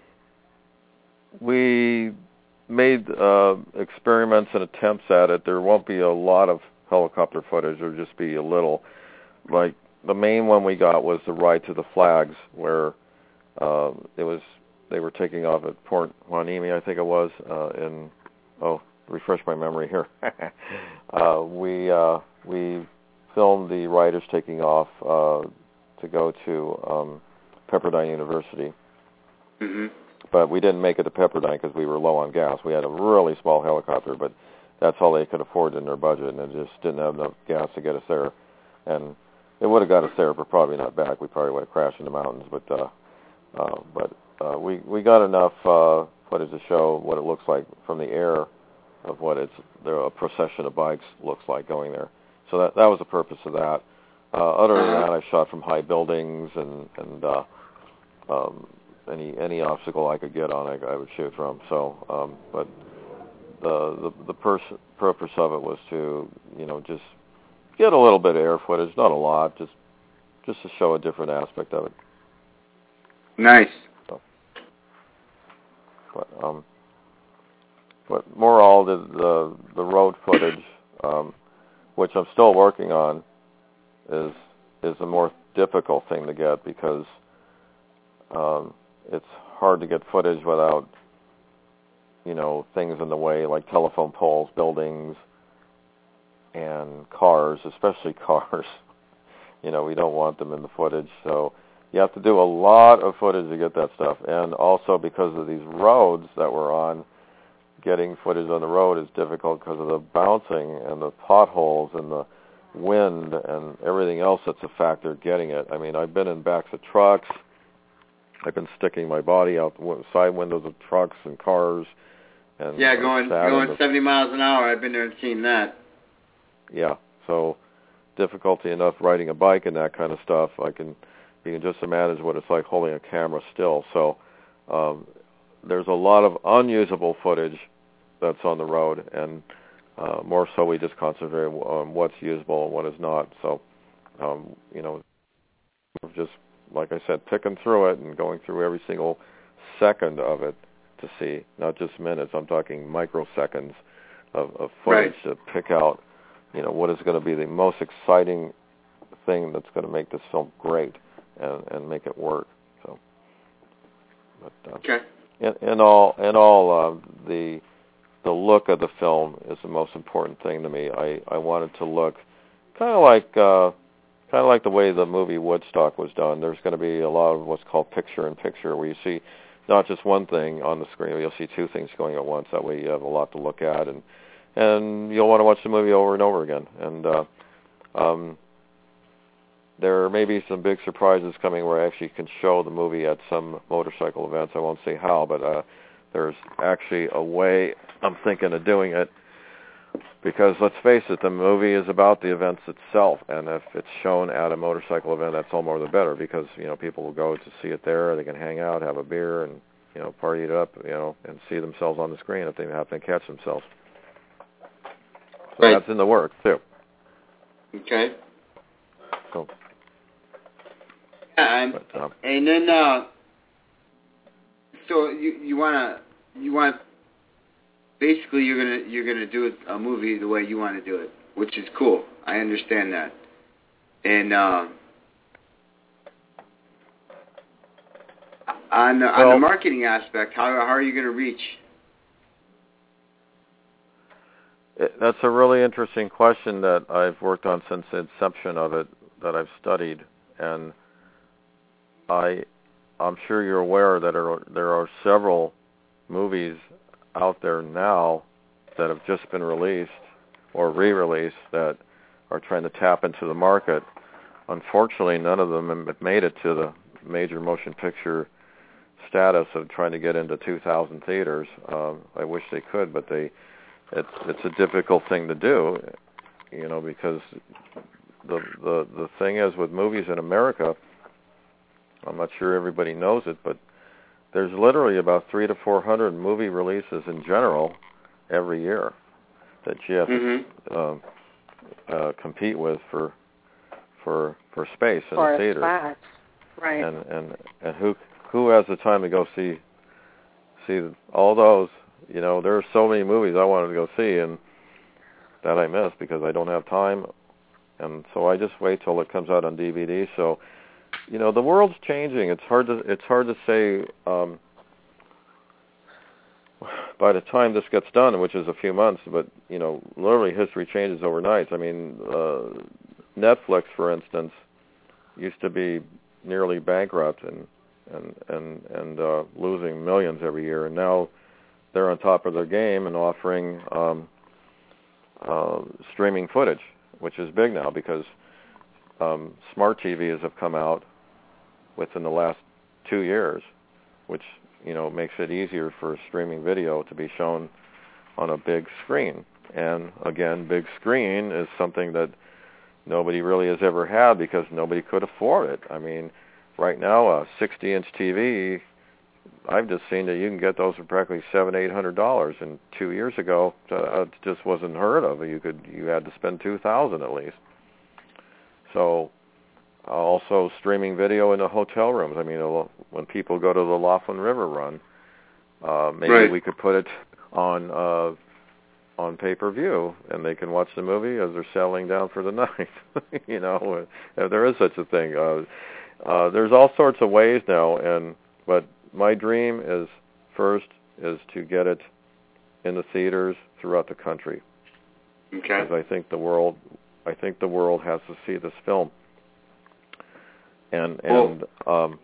we made uh, experiments and attempts at it. There won't be a lot of helicopter footage. There'll just be a little. Like the main one we got was the ride to the flags, where uh, it was they were taking off at Port Hueneme, I think it was, uh, in oh, refresh my memory here. uh, we uh, we filmed the riders taking off uh, to go to um, Pepperdine University. Mm-hmm. But we didn't make it to Pepperdine because we were low on gas. We had a really small helicopter, but that's all they could afford in their budget, and it just didn't have enough gas to get us there. And it would have got us there, but probably not back. We probably would have crashed in the mountains. But uh, uh, but uh, we we got enough uh, footage to show what it looks like from the air of what it's there a procession of bikes looks like going there. So that that was the purpose of that. Uh, other than that, I shot from high buildings and and uh, um, any any obstacle I could get on, I, I would shoot from. So, um, but the the the pers- purpose of it was to you know just get a little bit of air footage, not a lot, just just to show a different aspect of it. Nice. So, but um, but more all the the, the road footage, um, which I'm still working on, is is a more difficult thing to get because um, it's hard to get footage without you know things in the way like telephone poles, buildings, and cars, especially cars. You know, we don't want them in the footage, so you have to do a lot of footage to get that stuff. And also because of these roads that we're on, getting footage on the road is difficult because of the bouncing and the potholes and the wind and everything else that's a factor getting it. I mean, I've been in backs of trucks. I've been sticking my body out the side windows of trucks and cars. And yeah, going going seventy miles an hour. I've been there and seen that. Yeah, so difficulty enough riding a bike and that kind of stuff. I can, you can just imagine what it's like holding a camera still. So um, there's a lot of unusable footage that's on the road, and uh, more so we just concentrate on what's usable and what is not. So, um, you know, we're just, like I said, picking through it and going through every single second of it to see, not just minutes, I'm talking microseconds of, of footage right. to pick out you know, what is going to be the most exciting thing that's going to make this film great and, and make it work. So, but, uh, okay. In, in all, in all, uh, the the look of the film is the most important thing to me. I, I wanted to look kind of like uh, kind of like the way the movie Woodstock was done. There's going to be a lot of what's called picture-in-picture, where you see not just one thing on the screen, you'll see two things going at once. That way you have a lot to look at, and and you'll want to watch the movie over and over again. And uh, um, there may be some big surprises coming where I actually can show the movie at some motorcycle events. I won't say how, but uh, there's actually a way I'm thinking of doing it. Because let's face it, the movie is about the events itself, and if it's shown at a motorcycle event, that's all more the better. Because you know people will go to see it there, they can hang out, have a beer, and you know party it up, you know, and see themselves on the screen if they happen to catch themselves. So right. That's in the works too. Okay. Cool. Yeah, and, but, um, and then uh, so you you wanna you want basically you're gonna you're gonna do a movie the way you want to do it, which is cool. I understand that. And uh, on the, well, on the marketing aspect, how how are you going to reach? It, that's a really interesting question that I've worked on since the inception of it, that I've studied, and I I'm sure you're aware that there are, there are several movies out there now that have just been released or re-released that are trying to tap into the market. Unfortunately, none of them have made it to the major motion picture status of trying to get into two thousand theaters. Um, I wish they could, but they it's it's a difficult thing to do, you know, because the the the thing is with movies in America, I'm not sure everybody knows it, but there's literally about three to four hundred movie releases in general every year that you have mm-hmm. to um, uh, compete with for for for space in for the theaters. Spots. Right. And and and who who has the time to go see see all those? You know, there are so many movies I wanted to go see and that I missed because I don't have time, and so I just wait till it comes out on D V D. So, you know, the world's changing. It's hard to it's hard to say. Um, by the time this gets done, which is a few months, but you know, literally history changes overnight. I mean, uh, Netflix, for instance, used to be nearly bankrupt and and and and uh, losing millions every year, and now they're on top of their game and offering um, uh, streaming footage, which is big now because um, smart T Vs have come out within the last two years, which you know makes it easier for streaming video to be shown on a big screen. And again, big screen is something that nobody really has ever had because nobody could afford it. I mean, right now a sixty-inch T V, I've just seen that you can get those for practically seven, eight hundred dollars. And two years ago, uh, it just wasn't heard of. You could, you had to spend two thousand at least. So, uh, also streaming video in the hotel rooms. I mean, when people go to the Laughlin River Run, uh, maybe right. we could put it on uh, on pay-per-view, and they can watch the movie as they're settling down for the night. You know, if there is such a thing. Uh, uh, there's all sorts of ways now, and but my dream is first is to get it in the theaters throughout the country. Okay. Because I think the world, I think the world has to see this film, and and um,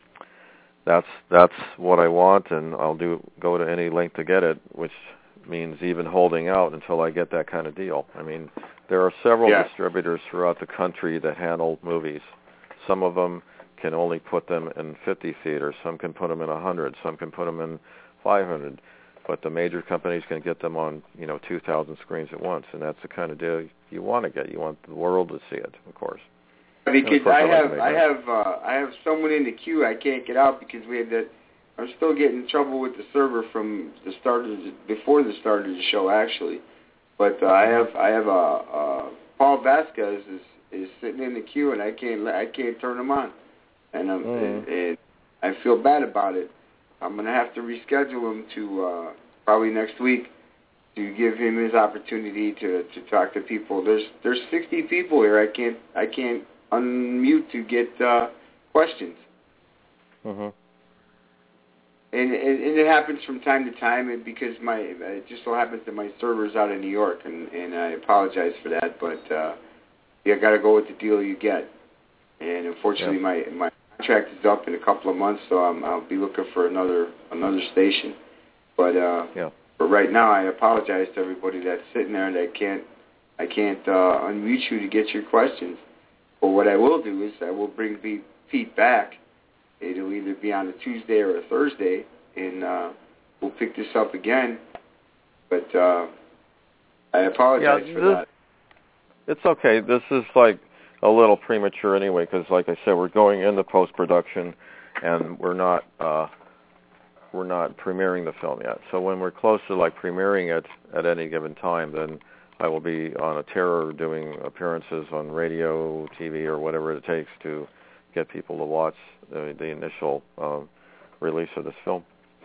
that's that's what I want, and I'll do go to any length to get it, which means even holding out until I get that kind of deal. I mean, there are several yeah. distributors throughout the country that handle movies. Some of them can only put them in fifty theaters. Some can put them in one hundred. Some can put them in five hundred. But the major companies can get them on, you know, two thousand screens at once, and that's the kind of deal you want to get. You want the world to see it, of course. Because course I I have, like I have, uh, I have someone in the queue. I can't get out because we had that. I'm still getting in trouble with the server from the start of the, before the start of the show, actually. But uh, I have, I have a uh, uh, Paul Vasquez is is sitting in the queue, and I can't, I can't turn him on, and I'm, mm. and, and I feel bad about it. I'm gonna have to reschedule him to uh, probably next week to give him his opportunity to, to talk to people. There's there's sixty people here. I can't I can't unmute to get uh, questions. Mm-hmm. And, and and it happens from time to time, and because my it just so happens that my server's out in New York, and, and I apologize for that. But uh, you got to go with the deal you get. And unfortunately, yeah. my my contract is up in a couple of months, so I'm, I'll be looking for another another station. But uh, yeah. but right now, I apologize to everybody that's sitting there that can't I can't uh, unmute you to get your questions. But what I will do is I will bring Pete back. It'll either be on a Tuesday or a Thursday, and uh, we'll pick this up again. But uh, I apologize yeah, for this, that. It's okay. This is like a little premature anyway, because like I said, we're going into post-production, and we're not uh, we're not premiering the film yet. So when we're close to like premiering it at any given time, then I will be on a terror doing appearances on radio, T V, or whatever it takes to get people to watch the, the initial um, release of this film.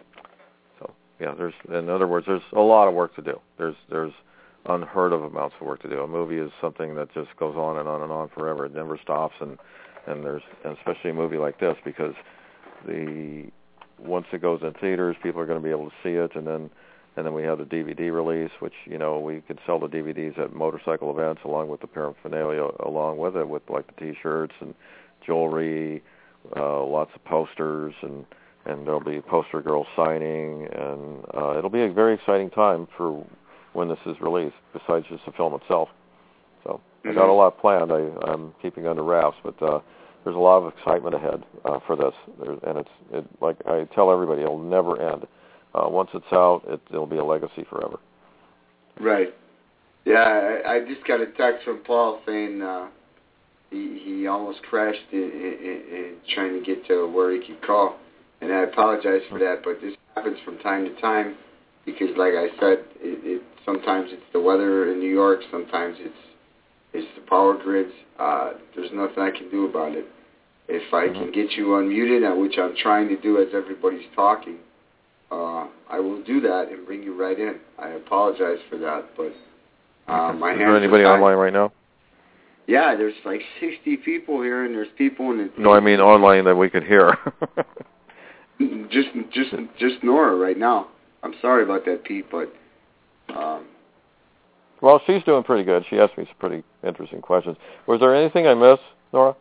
yeah. There's, in other words, there's a lot of work to do. There's there's unheard of amounts of work to do. A movie is something that just goes on and on and on forever. It never stops, and and there's, and especially a movie like this, because the once it goes in theaters, people are going to be able to see it, and then and then we have the D V D release, which, you know, we could sell the D V Ds at motorcycle events along with the paraphernalia along with it, with like the T-shirts and jewelry, uh, lots of posters, and and there'll be poster girls signing, and uh, it'll be a very exciting time for when this is released, besides just the film itself. So mm-hmm. I got a lot planned. I, I'm keeping under wraps, but uh, there's a lot of excitement ahead uh, for this. There, and it's it, like I tell everybody, it'll never end. Uh, once it's out, it, it'll be a legacy forever. Right. Yeah, I, I just got a text from Paul saying uh, he, he almost crashed in, in, in trying to get to where he could call. And I apologize for that, but this happens from time to time because, like I said, it, it sometimes it's the weather in New York, sometimes it's it's the power grids. Uh, there's nothing I can do about it. If I can get you unmuted, which I'm trying to do as everybody's talking, uh, I will do that and bring you right in. I apologize for that, but uh, my hands. Is there anybody online right now? Yeah, there's like sixty people here, and there's people in the. No, I mean online that we could hear. just, just, just Nora right now. I'm sorry about that, Pete, but. Um, well, she's doing pretty good. She asked me some pretty interesting questions. Was there anything I missed, Nora?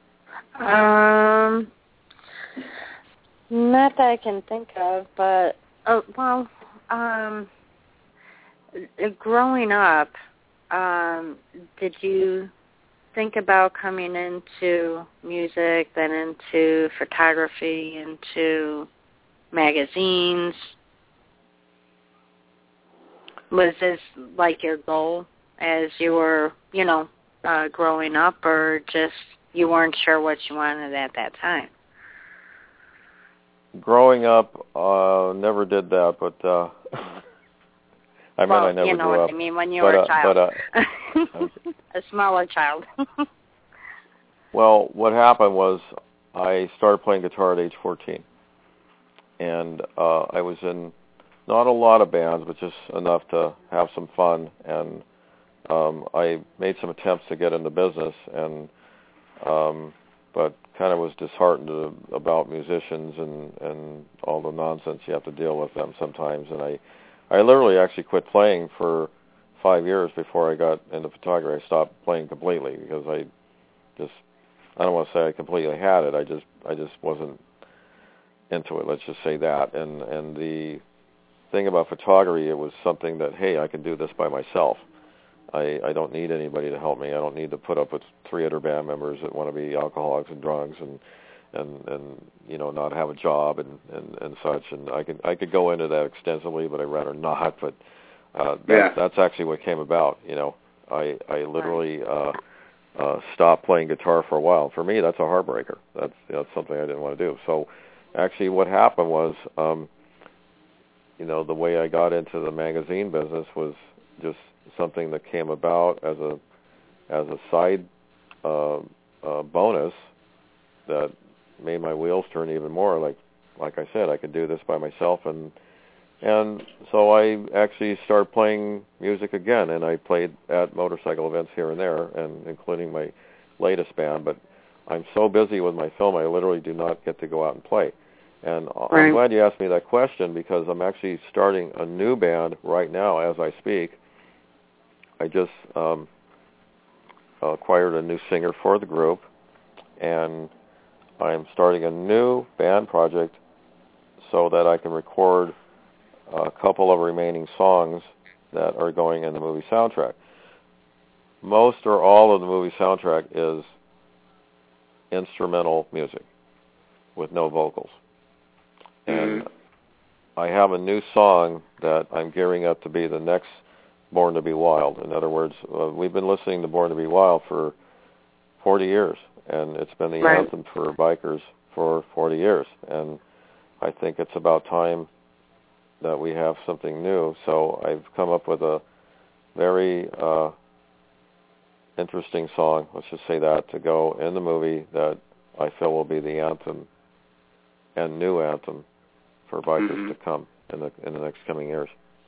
Um, not that I can think of, but oh well, um, growing up, um, did you think about coming into music, then into photography, into magazines? Was this like your goal as you were, you know, uh, growing up, or just you weren't sure what you wanted at that time? Growing up, uh, never did that, but uh, I well, mean, I never you know grew what up. I mean when you but, were a uh, child, but, uh, a smaller child. Well, what happened was I started playing guitar at age fourteen, and uh, I was in not a lot of bands, but just enough to have some fun. And um, I made some attempts to get into business, and um, but kind of was disheartened about musicians and, and all the nonsense you have to deal with them sometimes. And I, I literally actually quit playing for five years before I got into photography. I stopped playing completely because I just, I don't want to say I completely had it. I just, I just wasn't into it. Let's just say that. And and the thing about photography, it was something that, hey, I can do this by myself. I, I don't need anybody to help me. I don't need to put up with three other band members that want to be alcoholics and drunks and and and you know not have a job and, and, and such. And I could I could go into that extensively, but I'd rather not. But uh, that, yeah. that's actually what came about. You know, I I literally uh, uh, stopped playing guitar for a while. For me, that's a heartbreaker. That's you know, that's something I didn't want to do. So actually, what happened was, um, you know, the way I got into the magazine business was just something that came about as a as a side uh, uh, bonus that made my wheels turn even more. Like like I said, I could do this by myself, and and so I actually started playing music again, and I played at motorcycle events here and there, and including my latest band. But I'm so busy with my film, I literally do not get to go out and play. And right. I'm glad you asked me that question because I'm actually starting a new band right now as I speak. I just um, acquired a new singer for the group, and I'm starting a new band project so that I can record a couple of remaining songs that are going in the movie soundtrack. Most or all of the movie soundtrack is instrumental music with no vocals. And I have a new song that I'm gearing up to be the next Born to be Wild. In other words, uh, we've been listening to Born to be Wild for forty years, and it's been the right. anthem for bikers for forty years. And I think it's about time that we have something new. So I've come up with a very uh, interesting song, let's just say that, to go in the movie that I feel will be the anthem and new anthem for bikers mm-hmm. to come. in the in the next coming years.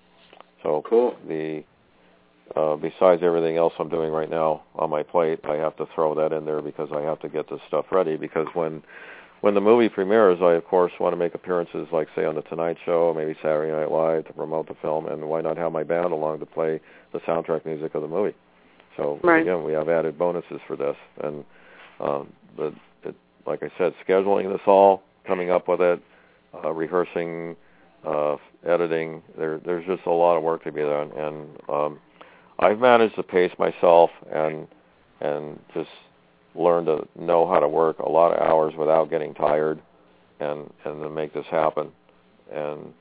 So cool. the uh, besides everything else I'm doing right now on my plate, I have to throw that in there because I have to get this stuff ready. Because when when the movie premieres, I of course want to make appearances, like say on the Tonight Show, maybe Saturday Night Live, to promote the film, and why not have my band along to play the soundtrack music of the movie? So right. again, we have added bonuses for this, and um, but it, like I said, scheduling this all, coming up with it, uh, rehearsing, uh, editing. There, there's just a lot of work to be done, and um, I've managed to pace myself and and just learn to know how to work a lot of hours without getting tired, and and to make this happen. And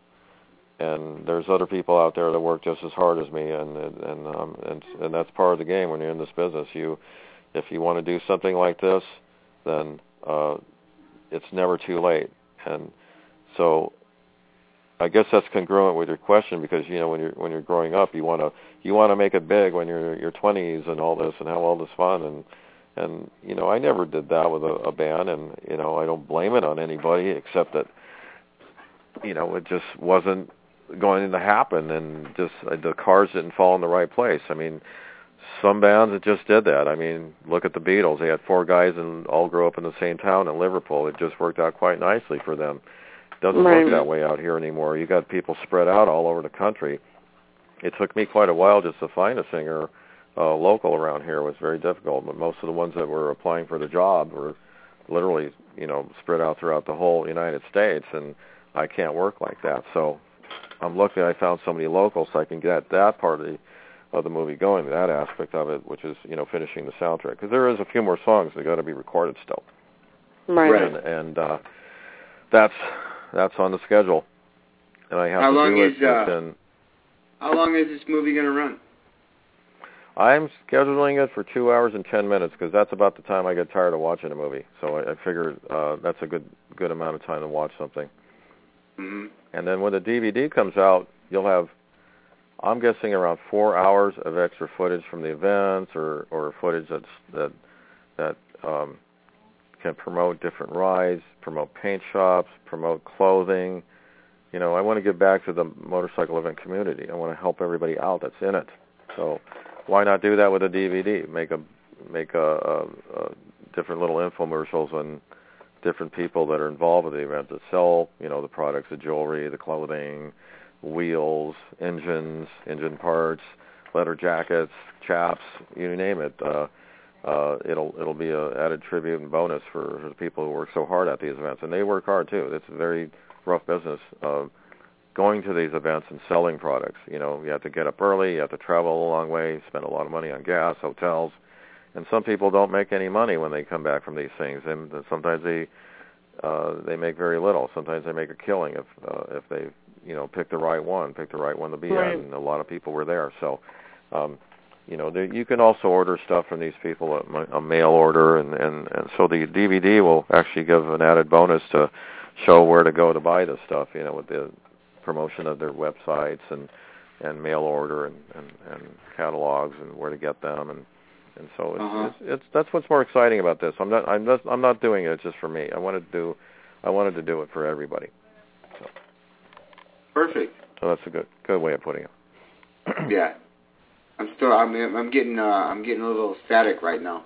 and there's other people out there that work just as hard as me, and and um, and and that's part of the game when you're in this business. You, if you want to do something like this, then uh, it's never too late. And so, I guess that's congruent with your question, because you know when you're when you're growing up, you want to you want to make it big when you're your twenties and all this, and have all this fun. And and you know I never did that with a, a band, and you know I don't blame it on anybody, except that you know it just wasn't going to happen, and just uh, the cards didn't fall in the right place. I mean, some bands that just did that. I mean, look at the Beatles. They had four guys and all grew up in the same town in Liverpool. It just worked out quite nicely for them. It doesn't right. work that way out here anymore. You got people spread out all over the country. It took me quite a while just to find a singer uh, local around here. It was very difficult, but most of the ones that were applying for the job were literally, you know, spread out throughout the whole United States, and I can't work like that. So I'm lucky I found somebody local so I can get that part of the, of the movie going, that aspect of it, which is, you know, finishing the soundtrack. Because there is a few more songs that got to be recorded still. Right. And, and uh, that's that's on the schedule. And I have how to long do is, it uh, within... How long is this movie going to run? I'm scheduling it for two hours and ten minutes because that's about the time I get tired of watching a movie. So I, I figure uh, that's a good good amount of time to watch something. Mm-hmm. And then when the D V D comes out, you'll have, I'm guessing, around four hours of extra footage from the events, or, or footage that's, that that um, can promote different rides, promote paint shops, promote clothing. You know, I want to give back to the motorcycle event community. I want to help everybody out that's in it. So why not do that with a D V D? Make a make a, a, a different little infomercials on different people that are involved with the event that sell, you know, the products, the jewelry, the clothing, wheels, engines, engine parts, leather jackets, chaps, you name it. Uh, uh, it'll it'll be a added tribute and bonus for, for the people who work so hard at these events, and they work hard too. It's a very rough business. Uh, going to these events and selling products. You know, you have to get up early, you have to travel a long way, spend a lot of money on gas, hotels, and some people don't make any money when they come back from these things. And sometimes they uh, they make very little. Sometimes they make a killing if uh, if they you know pick the right one, pick the right one to be right. at. And a lot of people were there. So, um, you know, there, you can also order stuff from these people, a, a mail order, and, and and so the D V D will actually give an added bonus to show where to go to buy this stuff. You know, with the promotion of their websites and, and mail order and, and, and catalogs and where to get them, and and so it's, uh-huh. it's it's that's what's more exciting about this. I'm not I'm just I'm not doing it just for me. I wanted to do I wanted to do it for everybody. So. Perfect. So that's a good good way of putting it. Yeah, I'm still I'm I'm getting uh, I'm getting a little static right now.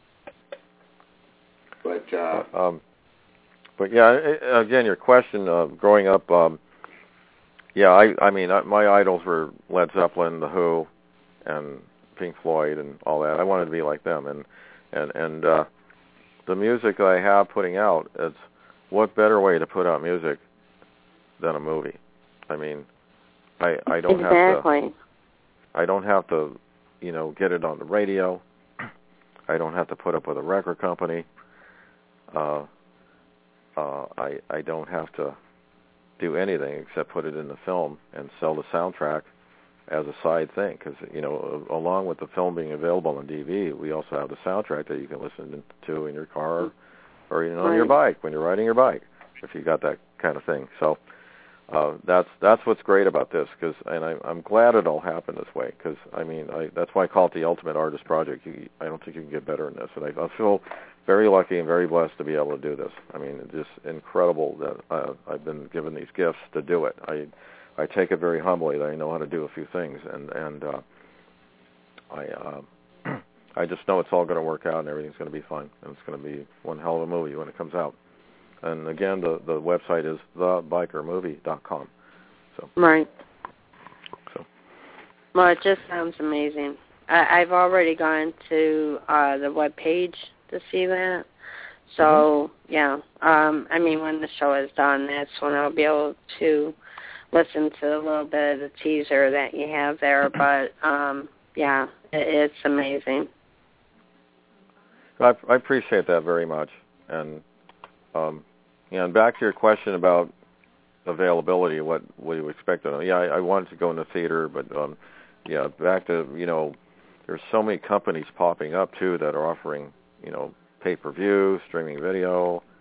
But uh, uh, um, but yeah, again, your question of growing up. Um, Yeah, I I mean, my idols were Led Zeppelin, The Who, and Pink Floyd, and all that. I wanted to be like them, and and and uh, the music I have putting out, it's what better way to put out music than a movie? I mean, I I don't exactly. have to I don't have to you know get it on the radio. I don't have to put up with a record company. Uh, uh, I I don't have to do anything except put it in the film and sell the soundtrack as a side thing, because you know along with the film being available on D V D, we also have the soundtrack that you can listen to in your car or even on right. your bike when you're riding your bike, if you got that kind of thing. So uh, that's that's what's great about this, because and I, I'm glad it all happened this way, because I mean I, that's why I call it the ultimate artist project. You, I don't think you can get better than this, and I, I feel very lucky and very blessed to be able to do this. I mean, it's just incredible that uh, I've been given these gifts to do it. I I take it very humbly that I know how to do a few things, and and uh, I uh, I just know it's all going to work out and everything's going to be fine, and it's going to be one hell of a movie when it comes out. And again, the the website is the biker movie dot com. So right. So well, it just sounds amazing. I, I've already gone to uh, the web page to see that. So mm-hmm. yeah, um, I mean, when the show is done, that's when I'll be able to listen to a little bit of the teaser that you have there. But um, yeah, it, it's amazing. I, I appreciate that very much. And um, yeah, and back to your question about availability, what what do you expect? Yeah, I, I wanted to go in the theater, but um, yeah, back to, you know, there's so many companies popping up too that are offering, you know, pay-per-view, streaming video,